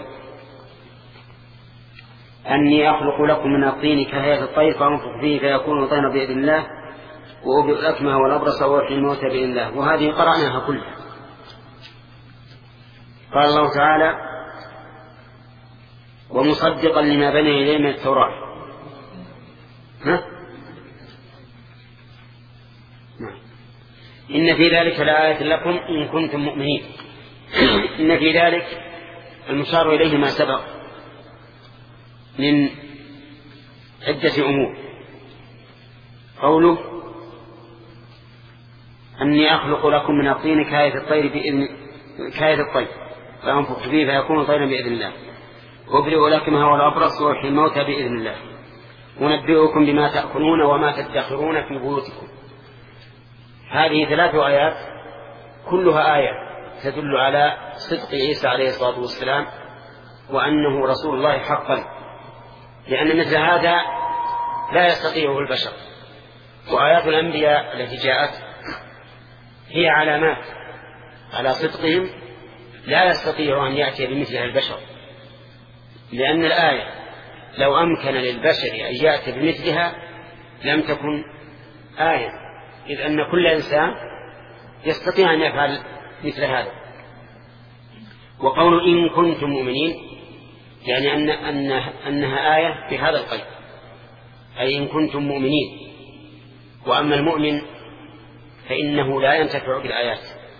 أني أخلق لكم من الطين كهيئة الطير فأنفخ فيه فيكون طيرا بإذن الله وأبرئ الأكمه والأبرص وأحيي الموتى بإذن الله. وهذه قرأناها كلها. قال الله تعالى ومصدقا لما بين يديه من التوراة. ها؟ إن في ذلك لآية لكم إن كنتم مؤمنين. إن في ذلك المشار إليه ما سبق من عدة أمور. قوله أني أخلق لكم من الطين كهيئة الطير بإذن كهيئة الطير فأنفخ فيه فيكون طيرا بإذن الله وأبرئ الأكمه والأبرص وأحيي الموتى بإذن الله ونبئكم بما تأكلون وما تدخرون في بيوتكم. هذه ثلاث آيات كلها آية تدل على صدق عيسى عليه الصلاة والسلام وأنه رسول الله حقا، لأن مثل هذا لا يستطيعه البشر. وآيات الأنبياء التي جاءت هي علامات على صدقهم لا يستطيع أن يأتي بمثلها البشر، لأن الآية لو أمكن للبشر أن يأتي بمثلها لم تكن آية، إذ أن كل إنسان يستطيع أن يفعل مثل هذا. وقول إن كنتم مؤمنين يعني أن أن أنها آية في هذا القيد، أي إن كنتم مؤمنين. وأما المؤمن فإنه لا ينتفع بالآيات،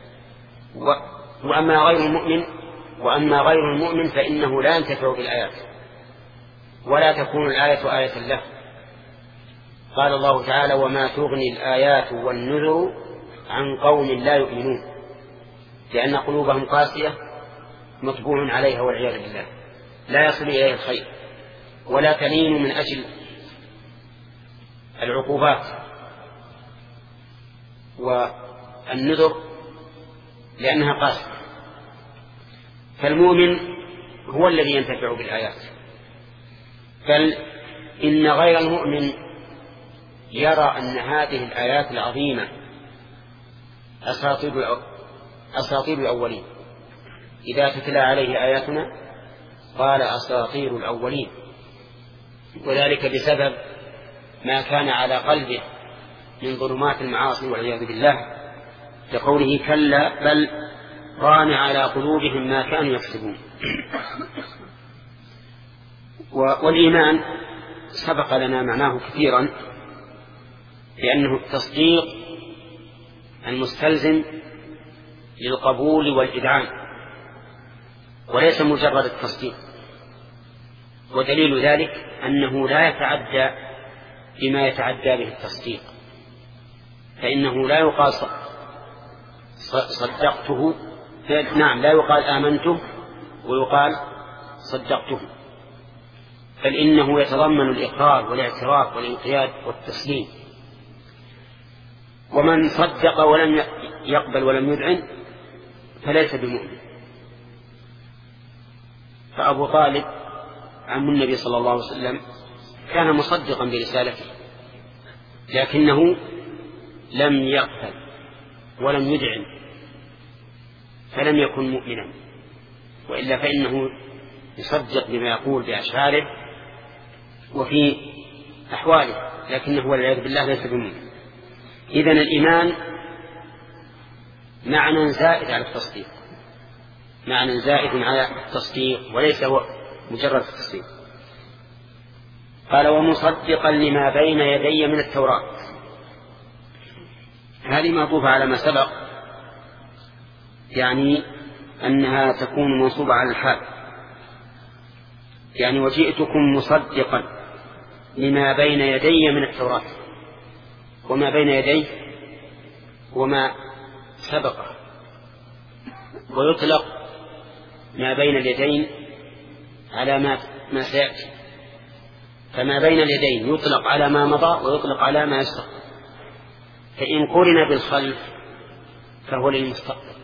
وأما غير المؤمن وأما غير المؤمن فإنه لا ينتفع بالآيات ولا تكون الآية آية له. قال الله تعالى وما تغني الآيات والنذر عن قوم لا يؤمنون، لأن قلوبهم قاسية مطبوع عليها والعياذ بالله، لا يصل إليه الخير ولا تلين من أجل العقوبات. والنذر لأنها قاسية. فالمؤمن هو الذي ينتفع بالآيات، بل إن غير المؤمن يرى أن هذه الآيات العظيمة أساطير الأولين. إذا تتلى عليه آياتنا قال أساطير الأولين، وذلك بسبب ما كان على قلبه من ظلمات المعاصي والعياذ بالله، كقوله كلا بل ران على قلوبهم ما كانوا يكسبون. والإيمان سبق لنا معناه كثيرا، لأنه التصديق المستلزم للقبول والإذعان وليس مجرد التصديق. ودليل ذلك أنه لا يتعدى بما يتعدى به التصديق، فإنه لا يقال صدقته، نعم لا يقال آمنته ويقال صدقته، بل إنه يتضمن الإقرار والاعتراف والانقياد والتسليم. ومن صدق ولم يقبل ولم يذعن فليس بمؤمن. فأبو طالب عم النبي صلى الله عليه وسلم كان مصدقا برسالته، لكنه لم يقبل ولم يذعن فلم يكن مؤمنا، وإلا فإنه يصدق بما يقول بأشعاره وفي أحواله، لكنه والعياذ بالله ليس بمؤمن. إذن الإيمان معنى زائد على التصديق، معنى زائد على التصديق وليس هو مجرد التصديق. قال ومصدقا لما بين يدي من التوراة، هذه معطوفة على ما سبق، يعني أنها تكون منصوبة على الحال، يعني وجئتكم مصدقا لما بين يدي من التوراة. وما بين يديه وما سبقه، ويطلق ما بين اليدين على ما ما سيأتي، فما بين اليدين يطلق على ما مضى ويطلق على ما يسبق. فإن قرن بالخلف فهو للمستقبل،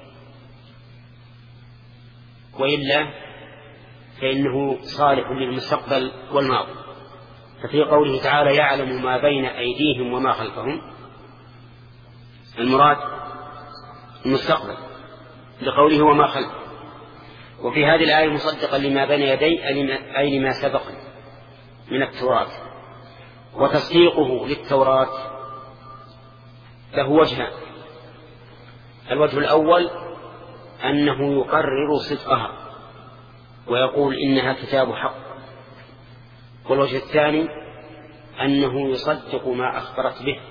وإلا فإنه صالح للمستقبل والماضي. ففي قوله تعالى يعلم ما بين أيديهم وما خلفهم المراد المستقبل لقوله وما خلف. وفي هذه الآية مصدقا لما بين يدي أي لما سبق من التوراة. وتصديقه للتوراة له وجهان: الوجه الأول أنه يقرر صدقها ويقول إنها كتاب حق، والوجه الثاني أنه يصدق ما أخبرت به،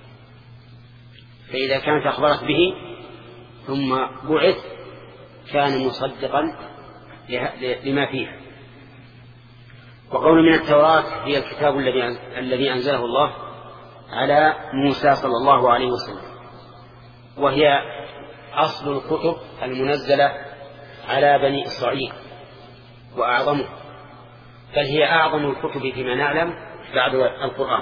فإذا كانت أخبرت به ثم بعث كان مصدقا لما فيها. وقول من التوراة هي الكتاب الذي أنزله الله على موسى صلى الله عليه وسلم، وهي أصل الكتب المنزلة على بني إسرائيل وأعظمه، بل هي أعظم الكتب فيما نعلم بعد القرآن.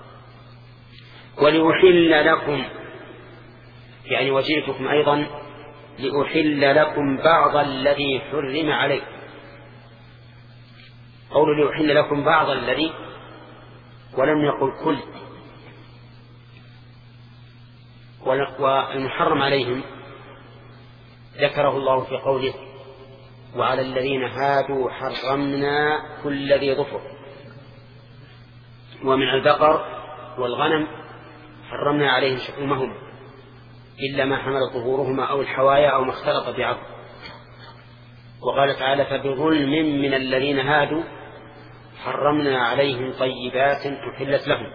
ولأحل لكم يعني وجئتكم أيضا لأحل لكم بعض الذي حرم عليكم. قول لأحل لكم بعض الذي ولم يقل كل. والمحرم عليهم ذكره الله في قوله وعلى الذين هادوا حرمنا كل ذي ظفر. ومن البقر والغنم حرمنا عليهم شحومهم إلا ما حمل ظهورهما أو الحوايا أو ما اختلط بعظم. وقال تعالى فبظلم من الذين هادوا حرمنا عليهم طيبات أحلت لهم.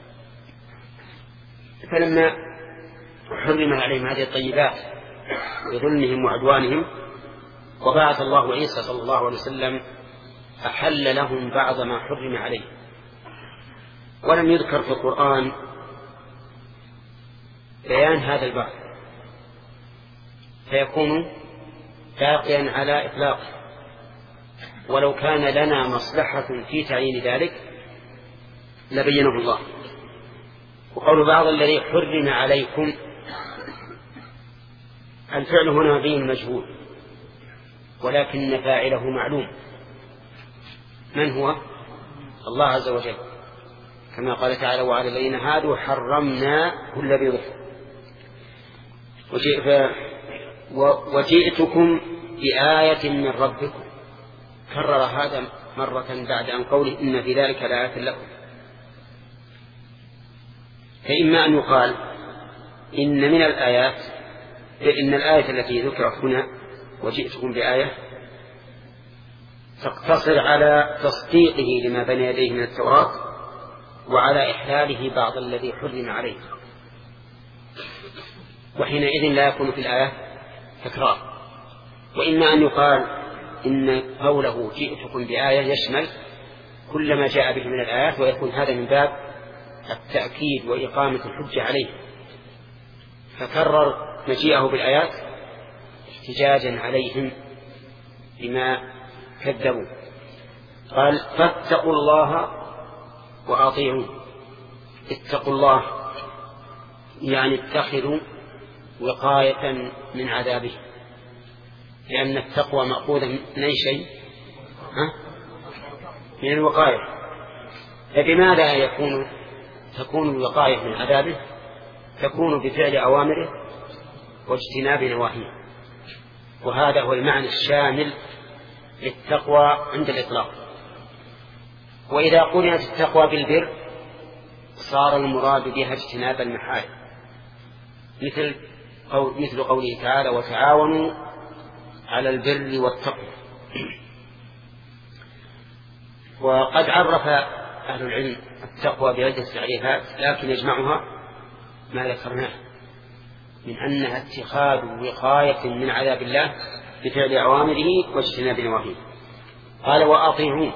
فلما حرم عليهم هذه الطيبات بظلمهم وعدوانهم وبعث الله عيسى صلى الله عليه وسلم أحل لهم بعض ما حرم عليه. ولم يذكر في القرآن بيان هذا البعض، فيكون باقيا على إطلاقه، ولو كان لنا مصلحة في تعيين ذلك لبينه الله. وقول بعض الذي حرم عليكم الفعل هنا مبين مجهول، ولكن فاعله معلوم من هو؟ الله عز وجل، كما قال تعالى وعلى الذين هادوا حرمنا كل ذي ظفر. وجئتكم بآية من ربكم، كرر هذا مرة بعد أن قوله إن في ذلك لآية لكم. فإما أن يقال إن من الآيات إن الآية التي ذكرت هنا وجئتكم بآية تقتصر على تصديقه لما بين يديه من التوراة وعلى إحلاله بعض الذي حرم عليه، وحينئذ لا يكون في الآية تكرار. وإما أن يقال إن قوله جئتكم بآية يشمل كل ما جاء به من الآيات، ويكون هذا من باب التأكيد وإقامة الحجة عليه، فكرر مجيئه بالآيات احتجاجا عليهم بما كذبوا. قال فاتقوا الله وأطيعوا. اتقوا الله يعني اتخذوا وقاية من عذابه، لأن التقوى مأخوذة من أي شيء؟ ها؟ من الوقاية. فبماذا يكون تكون الوقاية من عذابه؟ تكون بفعل أوامره واجتناب نواهيه، وهذا هو المعنى الشامل للتقوى عند الإطلاق. وإذا قرنت التقوى بالبر صار المراد بها اجتناب المحارم، مثل قول مثل قوله تعالى وتعاونوا على البر والتقوى. وقد عرف أهل العلم التقوى بعدة تعريفات، لكن يجمعها ما ذكرناه من أنها اتخاذ وقاية من عذاب الله بفعل أوامره واجتناب نواهيه. قال وأطيعون،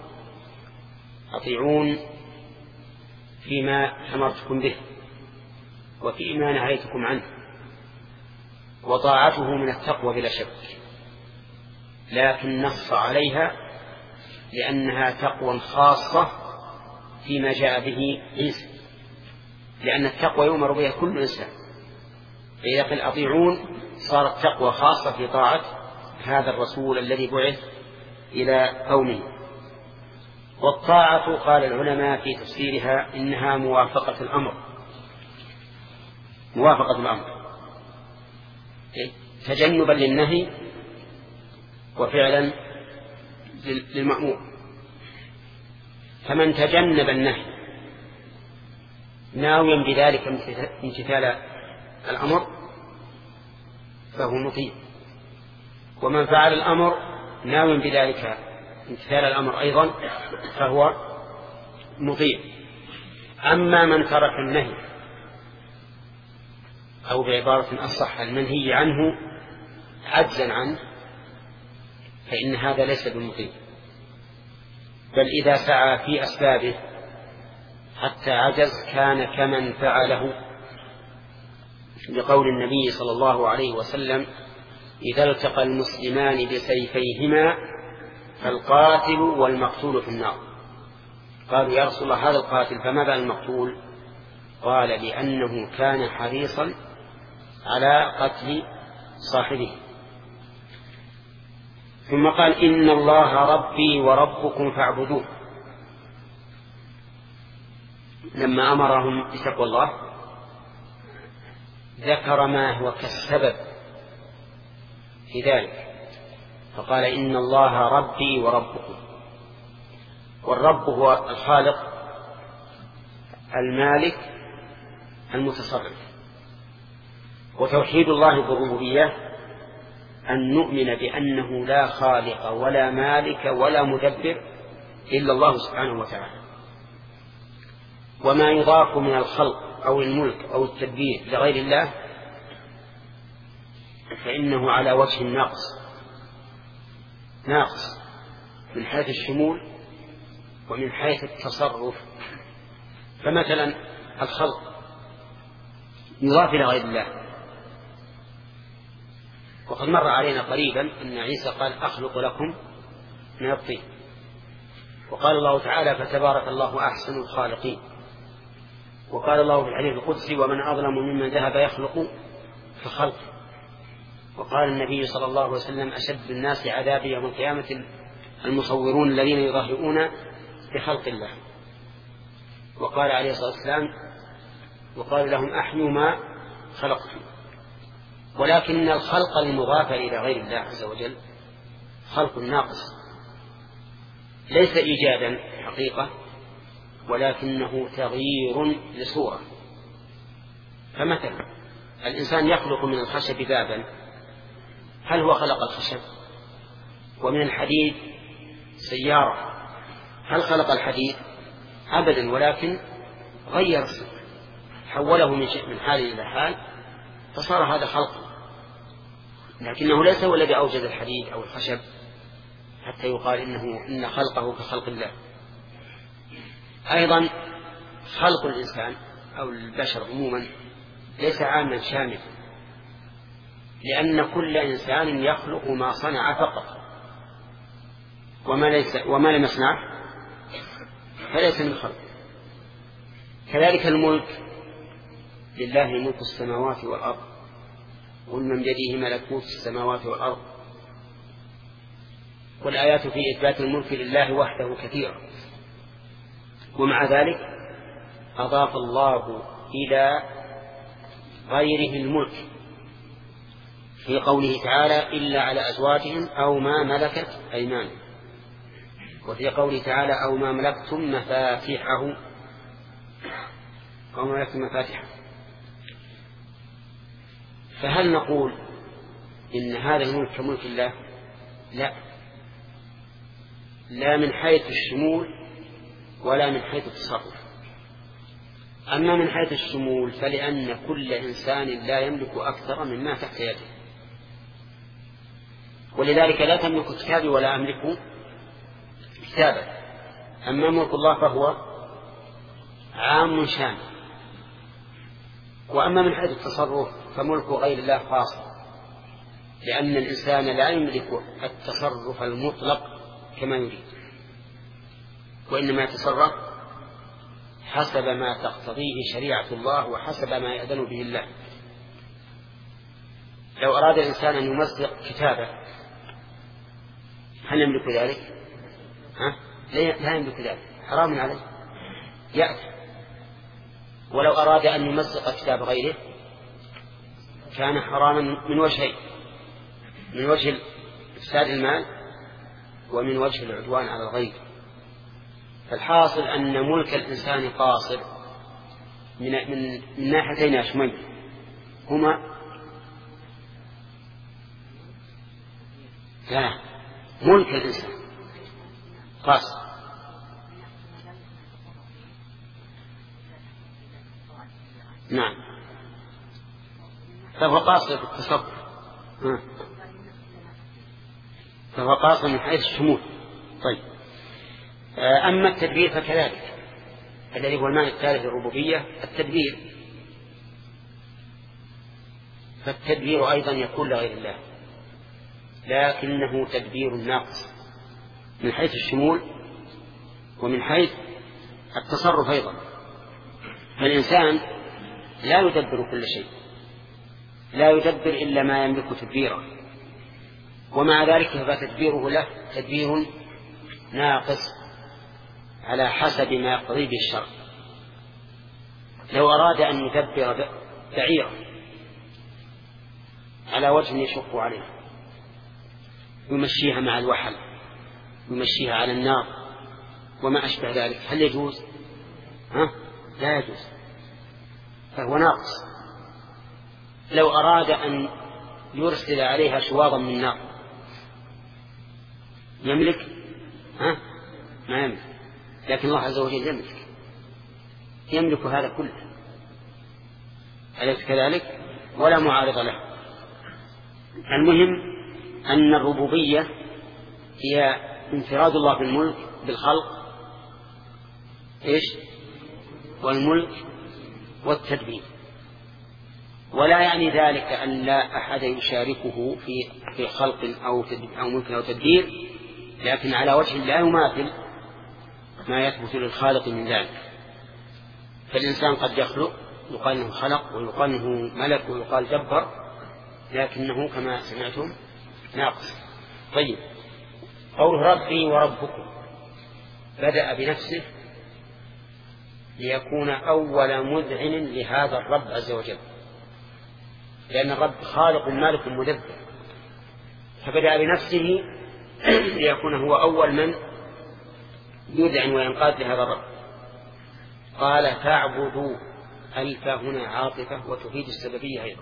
أطيعون فيما أمرتكم به وفيما نهيتكم عنه، وطاعته من التقوى بلا شك، لكن نص عليها لأنها تقوى خاصة فيما جاء به عيسى، لأن التقوى يؤمر بها كل إنسان، فإذا قل أطيعون صارت تقوى خاصة في طاعة هذا الرسول الذي بعث إلى قومه. والطاعة قال العلماء في تفسيرها إنها موافقة الأمر، موافقة الأمر تجنبا للنهي وفعلا للمأمور. فمن تجنب النهي ناويا بذلك امتثال الأمر فهو مطيع، ومن فعل الأمر ناويا بذلك امتثال الأمر أيضا فهو مطيع. أما من ترك النهي أو بعبارة أصح المنهي عنه عجزا عنه فإن هذا ليس بمطيع، بل إذا سعى في أسبابه حتى عجز كان كمن فعله، لقول النبي صلى الله عليه وسلم إذا التقى المسلمان بسيفيهما فالقاتل والمقتول في النار. قالوا يا رسول الله هذا القاتل فما بال المقتول؟ قال لأنه كان حريصا على قتل صاحبه. ثم قال إن الله ربي وربكم فاعبدوه، لما أمرهم بتقوى الله ذكر ما هو كالسبب في ذلك، فقال إن الله ربي وربكم. والرب هو الخالق المالك المتصرف، وتوحيد الله بالربوبية أن نؤمن بأنه لا خالق ولا مالك ولا مدبر إلا الله سبحانه وتعالى، وما يضاف من الخلق أو الملك أو التدبير لغير الله فإنه على وجه الناقص، ناقص من حيث الشمول ومن حيث التصرف. فمثلا الخلق يضاف إلى غير الله، وقد مر علينا قريبا أن عيسى قال أخلق لكم من الطين، وقال الله تعالى فتبارك الله أحسن الخالقين، وقال الله في الحديث القدسي ومن أظلم ممن ذهب يخلق كخلق، وقال النبي صلى الله عليه وسلم أشد الناس عذابا يوم القيامة المصورون الذين يظاهرون بخلق الله، وقال عليه الصلاة والسلام وقال لهم أحيوا ما خلقتم. ولكن الخلق المضاف إلى غير الله عز وجل خلق ناقص ليس إيجادا حقيقة ولكنه تغيير لصورة. فمثلا الإنسان يخلق من الخشب بابا، هل هو خلق الخشب؟ ومن الحديد سيارة، هل خلق الحديد؟ أبدا، ولكن غير حوله من حال إلى حال فصار هذا خلق، لكنه ليس هو الذي أوجد الحديد أو الخشب حتى يقال إنه إن خلقه كخلق الله. أيضا خلق الإنسان أو البشر عموما ليس عاما شاملا، لأن كل إنسان يخلق ما صنع فقط، وما, ليس وما لم يصنعه فليس من خلق. كذلك الملك لله ملك السماوات والأرض قل من بيده ملكوت السماوات والأرض، والآيات في إثبات الملك لله وحده كثيرة، ومع ذلك أضاف الله إلى غيره الملك في قوله تعالى إلا على أزواجهم أو ما ملكت أيمانهم، وفي قوله تعالى أو ما ملكتم مفاتيحه أو ما ملكتم مفاتيحه. فهل نقول إن هذا الملك كملك الله؟ لا، لا من حيث الشمول ولا من حيث التصرف. أما من حيث الشمول فلأن كل إنسان لا يملك أكثر مما تحت يده، ولذلك لا تملك كتابي ولا أملك كتابة. أما ملك الله فهو عام شامل. وأما من حيث التصرف فملك غير الله خاص، لأن الإنسان لا يملك التصرف المطلق كما يريد، وإنما يتصرف حسب ما تقتضيه شريعة الله وحسب ما يأذن به الله. لو أراد الإنسان أن يمزق كتابه هل يملك ذلك؟ ها؟ لا يملك ذلك، حرام عليه، يأتي. ولو أراد أن يمزق كتاب غيره كان حراما من وجهين: من وجه إفساد المال ومن وجه العدوان على الغير. فالحاصل أن ملك الإنسان قاصر من, من, من ناحيتين أشمل، هما لا ملك الإنسان قاصر. نعم، فهو قاصر في التصرف، فهو قاصر من حيث الشمول. طيب، أما التدبير فكذلك، الذي هو المعنى الثالث للربوبية التدبير، فالتدبير أيضا يكون لغير الله، لكنه تدبير ناقص من حيث الشمول ومن حيث التصرف أيضا. فالإنسان لا يدبر كل شيء، لا يدبر إلا ما يملك تدبيره، ومع ذلك فتدبيره له تدبير ناقص على حسب ما يقتضي به الشرع. لو أراد أن يدبر بعيرا على وجه يشق عليه، يمشيها مع الوحل، يمشيها على النار وما أشبه ذلك، هل يجوز؟ ها؟ لا يجوز، فهو ناقص. لو أراد أن يرسل عليها شواظا من نار يملك؟ ها؟ ما يملك. لكن الله عز وجل يملك، يملك هذا كله، أليس كذلك؟ ولا معارض له. المهم أن الربوبية هي انفراد الله بالملك بالخلق إيش؟ والملك والتدبير، ولا يعني ذلك أن لا أحد يشاركه في في خلق أو أو ملك أو تدبير، لكن على وجه لا يماثل ما يثبت للخالق من ذلك. فالإنسان قد يخلق، يقال أنه خلق، ويقال أنه ملك، ويقال جبر، لكنه كما سمعتم ناقص. طيب، قوله ربي وربكم بدأ بنفسه ليكون أول مذعن لهذا الرب عز وجل، لأن الرب خالق مالك مدبر، فبدأ بنفسه ليكون هو أول من يذعن وينقاد لهذا الرب. قال فاعبدوا، ألف هنا عاطفة وتفيد السببية أيضا،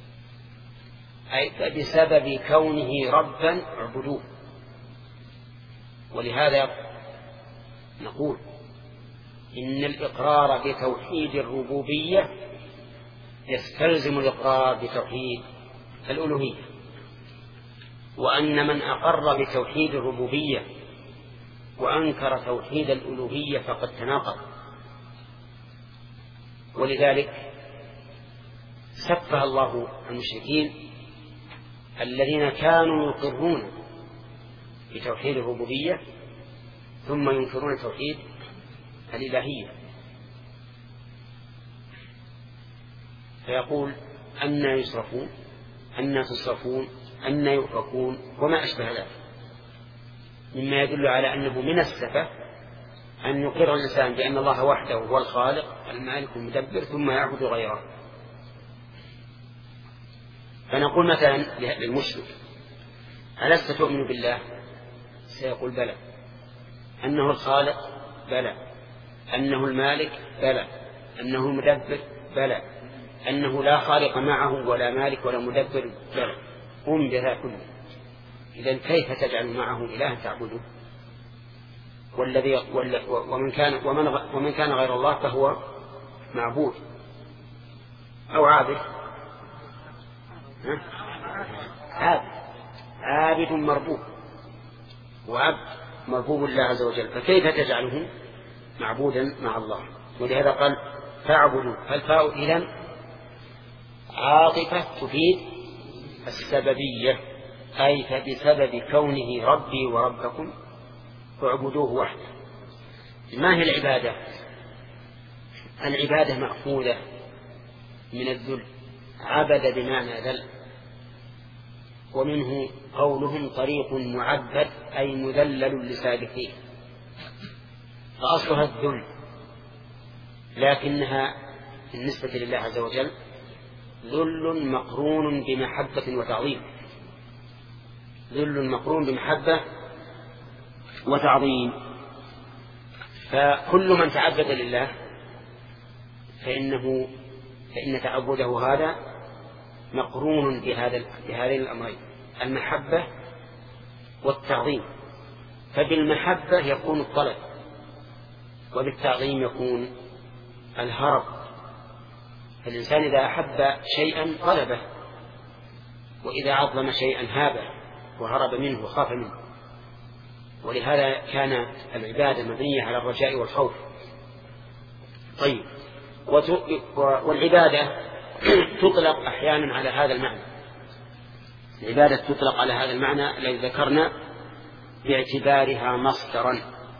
أي بسبب كونه ربا اعبدوه. ولهذا نقول إن الإقرار بتوحيد الربوبية يستلزم الإقرار بتوحيد الألوهية، وأن من أقر بتوحيد الربوبية وأنكر توحيد الألوهية فقد تناقض. ولذلك سفه الله المشركين الذين كانوا يقرون بتوحيد الربوبية ثم ينكرون توحيد الإلهية، فيقول أن يصرفون، أن تصرفون، أن يؤفكون وما أشبه ذلك، مما يدل على أنه من السفة أن يقر الإنسان بأن الله وحده هو الخالق المالك المدبر ثم يعبد غيره. فنقول مثلا للمشرك ألست تؤمن بالله؟ سيقول بلى. أنه الخالق؟ بلى. أنه المالك؟ بلى. أنه المدبر؟ بلى. أنه لا خالق معه ولا مالك ولا مدبر؟ بلى. قم بها كله. إذن كيف تجعل معه إلها تعبده؟ والذي ومن كان ومن ومن كان غير الله فهو معبود أو عابد. عابد عابد مربوب وعبد مربوب لله عز وجل، فكيف تجعله معبودا مع الله؟ ولهذا قال فاعبدوا. فالفاء إذن عاطفة تفيد السببية، أي فبسبب كونه ربي وربكم فاعبدوه وحده. ما هي العبادة؟ العبادة مأخوذة من الذل، عبد بمعنى ذل، ومنه قولهم طريق معبد أي مذلل لسالكيه، فأصلها الذل، لكنها بالنسبة لله عز وجل ذل مقرون بمحبة وتعظيم، ذل مقرون بمحبة وتعظيم. فكل من تعبد لله فإنه فإن تعبده هذا مقرون بهذا بهذين الأمرين، المحبة والتعظيم. فبالمحبة يكون الطلب، وبالتعظيم يكون الهرب. فالإنسان إذا أحب شيئا طلبه، وإذا عظم شيئا هابه وهرب منه وخاف منه. ولهذا كان العبادة مبنية على الرجاء والخوف. طيب، والعبادة تطلق أحيانا على هذا المعنى، العبادة تطلق على هذا المعنى الذي ذكرنا باعتبارها مصدرا.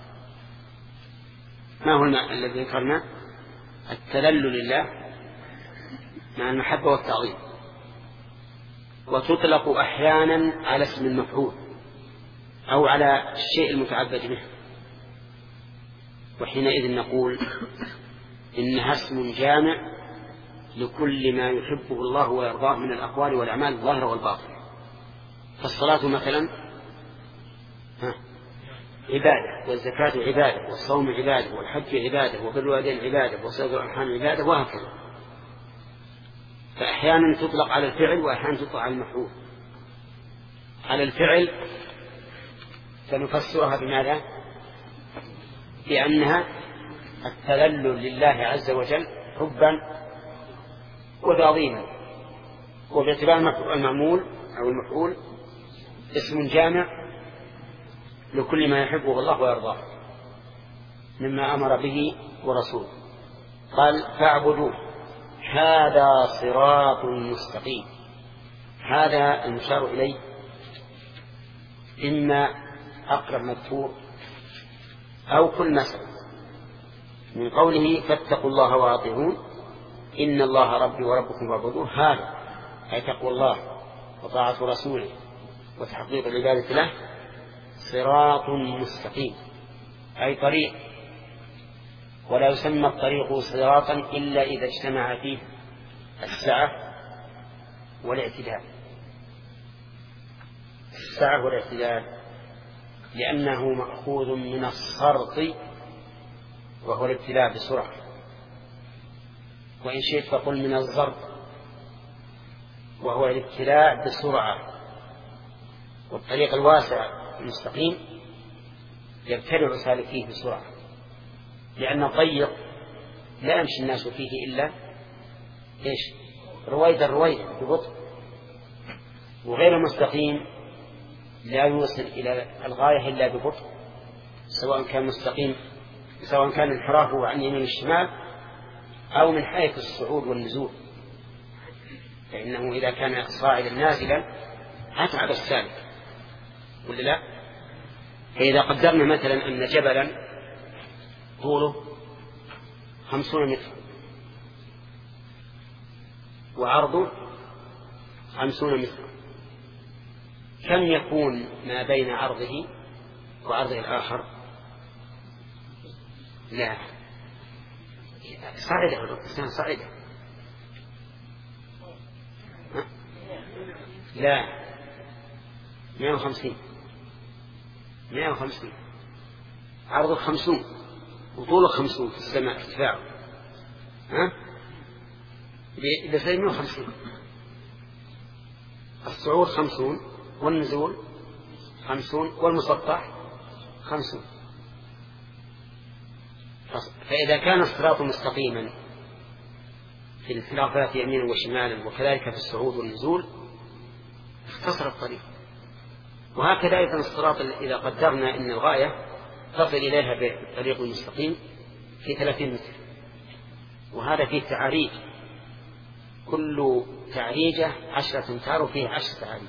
ما هو المعنى الذي ذكرنا؟ التذلل لله مع المحبة والتعظيم. وتطلق أحيانا على اسم المفعول أو على الشيء المتعبد به، وحينئذ نقول إنها اسم جامع لكل ما يحبه الله ويرضاه من الأقوال والأعمال الظاهرة والباطنة. فالصلاة مثلا عبادة، والزكاة عبادة، والصوم عبادة، والحج عبادة، وبر الوالدين عبادة، وصلة الأرحام عبادة، وهكذا. فأحيانا تطلق على الفعل وأحيانا تطلق على المفعول. على الفعل سنفسرها بماذا؟ بأنها التذلل لله عز وجل حبا وتعظيما. وباعتبار المعمول أو المفعول اسم جامع لكل ما يحبه الله ويرضاه مما أمر به ورسوله. قال فاعبدوه، هذا صراط مستقيم. هذا المشار إليه إما أقرب مذكور أو كل مثل من قوله فاتقوا الله وأطيعون إن الله ربي وربكم فاعبدوه. هذا أي تقوى الله وطاعة رسوله وتحقيق العبادة له صراط مستقيم، أي طريق. ولا يسمى الطريق صراطا إلا إذا اجتمع فيه السعة والاعتدال. السعة والاعتدال لأنه مأخوذ من الصرط وهو الابتلاء بسرعة، وإن شئت فقل من الضرب وهو الابتلاء بسرعة. والطريق الواسع المستقيم يبتلع سالكيه بسرعة، لأن الضيق لا يمشي الناس فيه إلا إيش؟ رويدا رويدا ببطء. وغير المستقيم لا يوصل إلى الغاية إلا ببطء، سواء كان مستقيم سواء كان انحرافه عن يمين الشمال أو من حيث الصعود والنزول، فإنه إذا كان صاعدا نازلا أتعب السالك ولا لا؟ فإذا قدرنا مثلا أن جبلا طوله خمسون متر وعرضه خمسون متر، كم يكون ما بين عرضه وعرضه الآخر؟ لا صعدة صعدة لا مئة وخمسين مئة وخمسين عرضه خمسون وطوله خمسون في السماء ارتفاعه، ها بسبب مئة وخمسين. الصعود خمسون والنزول خمسون والمسطح خمسون. فإذا كان الصراط مستقيما في الانحرافات يمينا وشمالا وكذلك في الصعود والنزول اختصر الطريق، وهكذا أيضا الصراط إذا قدرنا أن الغاية تصل إليها بالطريق المستقيم في ثلاثين متر، وهذا فيه تعاريج، كل تعريجة عشرة أمتار وفيه عشر تعاريج،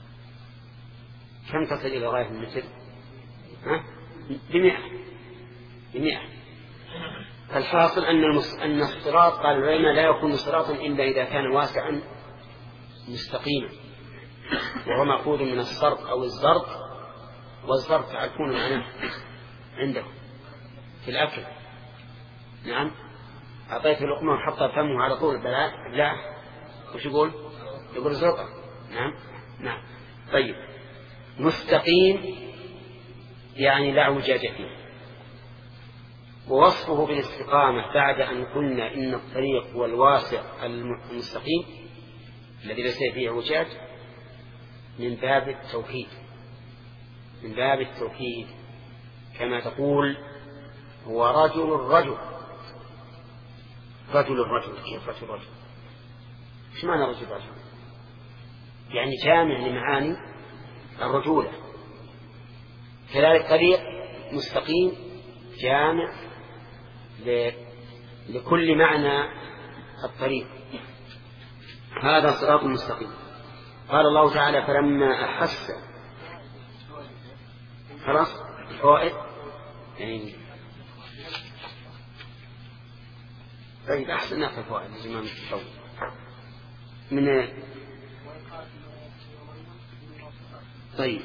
كم تصل إلى غاية المتر؟ ها؟ بمئة بمئة. فالحاصل أن المس... أن الصراط قال العلماء لا يكون صراطا إلا إذا كان واسعا مستقيما، وهو مأخوذ من الصرط أو الزرط، والزرط تعرفون معناه عنده في الأكل. نعم، أعطيت لقمة وحطها فمه على طول بلا لا، وش يقول؟ يقول زرطة. نعم نعم. طيب، مستقيم يعني لا اعوجاج فيه. ووصفه بالاستقامة بعد أن قلنا إن الطريق هو الواسع المستقيم الذي ليس فيه اعوجاج من باب التوكيد، من باب التوكيد كما تقول هو رجل الرجل، رجل الرجل. كيف رجل الرجل؟ ايش معنى رجل الرجل؟ يعني جامع لمعاني الرجولة. كذلك طريق مستقيم جامع لكل معنى الطريق، هذا صراط مستقيم. قال الله تعالى فلما أحس، خلاص فوائد يعني. طيب أحسن نأخذ فوائد الإمام الطول من. طيب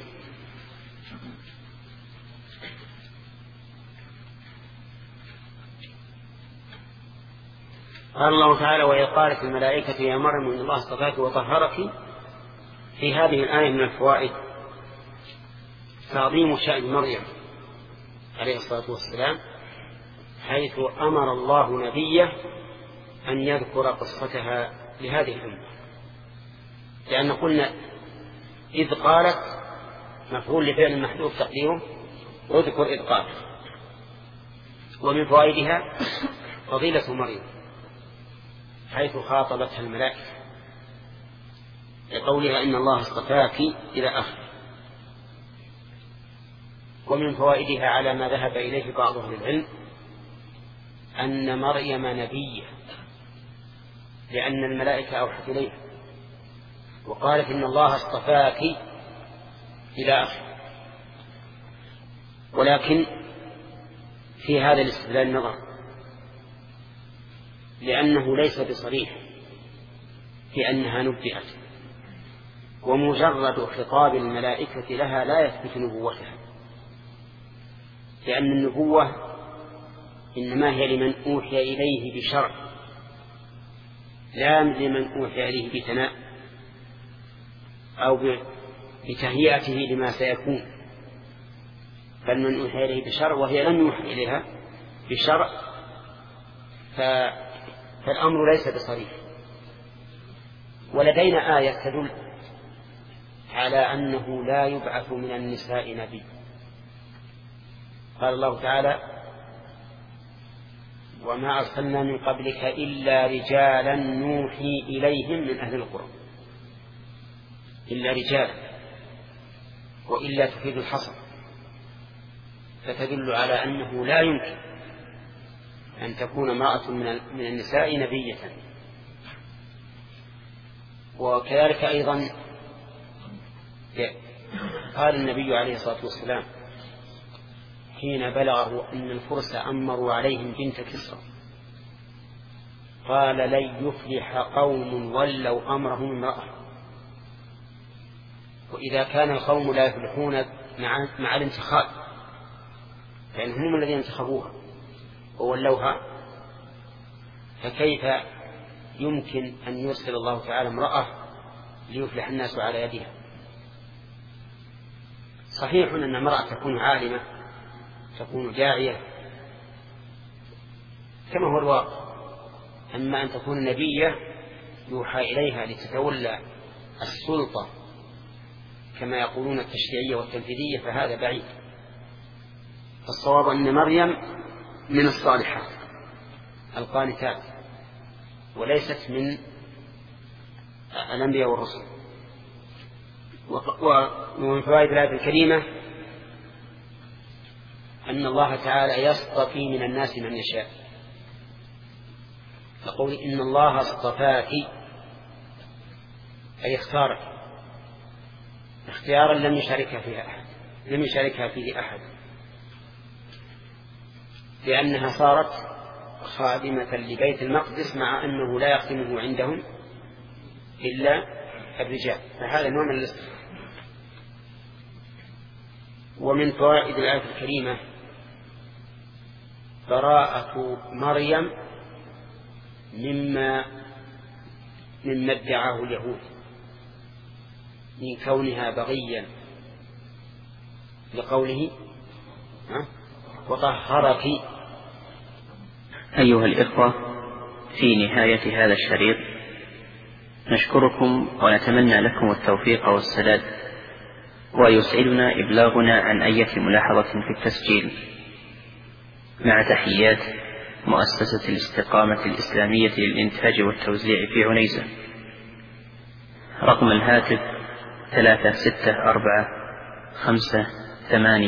قال الله تعالى وإذ قالت الملائكة يا مريم إن الله اصطفاك وطهرك. في هذه الآية من الفوائد تعظيم شأن مريم عليه الصلاة والسلام، حيث أمر الله نبيه أن يذكر قصتها لهذه الأمة، لأن قلنا إذ قالت مفعول لفعل محذوف تقديره اذكر إذ قالت. ومن فوائدها فضيلة مريم حيث خاطبتها الملائكة لقولها إن الله اصطفاك إلى آخره. ومن فوائدها على ما ذهب إليه بعض أهل العلم أن مريم نبية، لأن الملائكة أوحت إليها وقالت إن الله اصطفاك إلى آخره. ولكن في هذا الاستدلال نظر، لأنه ليس بصريح في أنها نبئت، ومجرد خطاب الملائكة لها لا يثبت نبوتها، لأن النبوة إنما هي لمن أوحي إليه بشرع، لا لمن أوحي إليه بثناء أو بتهيئته لما سيكون، بل من أوحي إليه بشرع وهي لم يوحي إليها بشرع، فالأمر ليس بصريح. ولدينا آية تدل على أنه لا يبعث من النساء نبي. قال الله تعالى وما أرسلنا من قبلك إلا رجالا نوحي إليهم من أهل القرى، إلا رجالا، وإلا تفيد الحصر، فتدل على أنه لا يمكن أن تكون امرأة من النساء نبية. وكذلك أيضا قال النبي عليه الصلاة والسلام حين بلغه أن الفرس أمروا عليهم بنت كسرى قال لن يفلح قوم ولوا أمرهم امرأة. وإذا كان القوم لا يفلحون مع, مع الانتخاب، لأن هم الذين انتخبوها وولوها، فكيف يمكن أن يرسل الله تعالى امرأة ليفلح الناس على يدها؟ صحيح أن امرأة تكون عالمة، تكون داعية كما هو الواقع، أما أن تكون نبية يوحى إليها لتتولى السلطة كما يقولون التشريعية والتنفيذية فهذا بعيد. فالصواب أن مريم من الصالحات القانتات وليست من الأنبياء والرسل. ومن فوائد الآية الكريمة أن الله تعالى يصطفي من الناس من يشاء، فقول إن الله اصطفاك أي اختارك اختيارا لم يشاركها فيها أحد لم يشاركها فيه أحد، لأنها صارت خادمة لبيت المقدس مع أنه لا يخدمه عندهم إلا الرجال، فهذا نوع من الاصطفاء. ومن فوائد الآية الكريمة براءة مريم مما مما ادعاه اليهود من كونها بغيا، لقوله وطهرك. أيها الإخوة، في نهاية هذا الشريط نشكركم ونتمنى لكم التوفيق والسداد، ويسعدنا إبلاغنا عن أي ملاحظة في التسجيل، مع تحيات مؤسسة الاستقامة الإسلامية للإنتاج والتوزيع في عنيزة. رقم الهاتف ثلاثة ستة أربعة خمسة ثمانية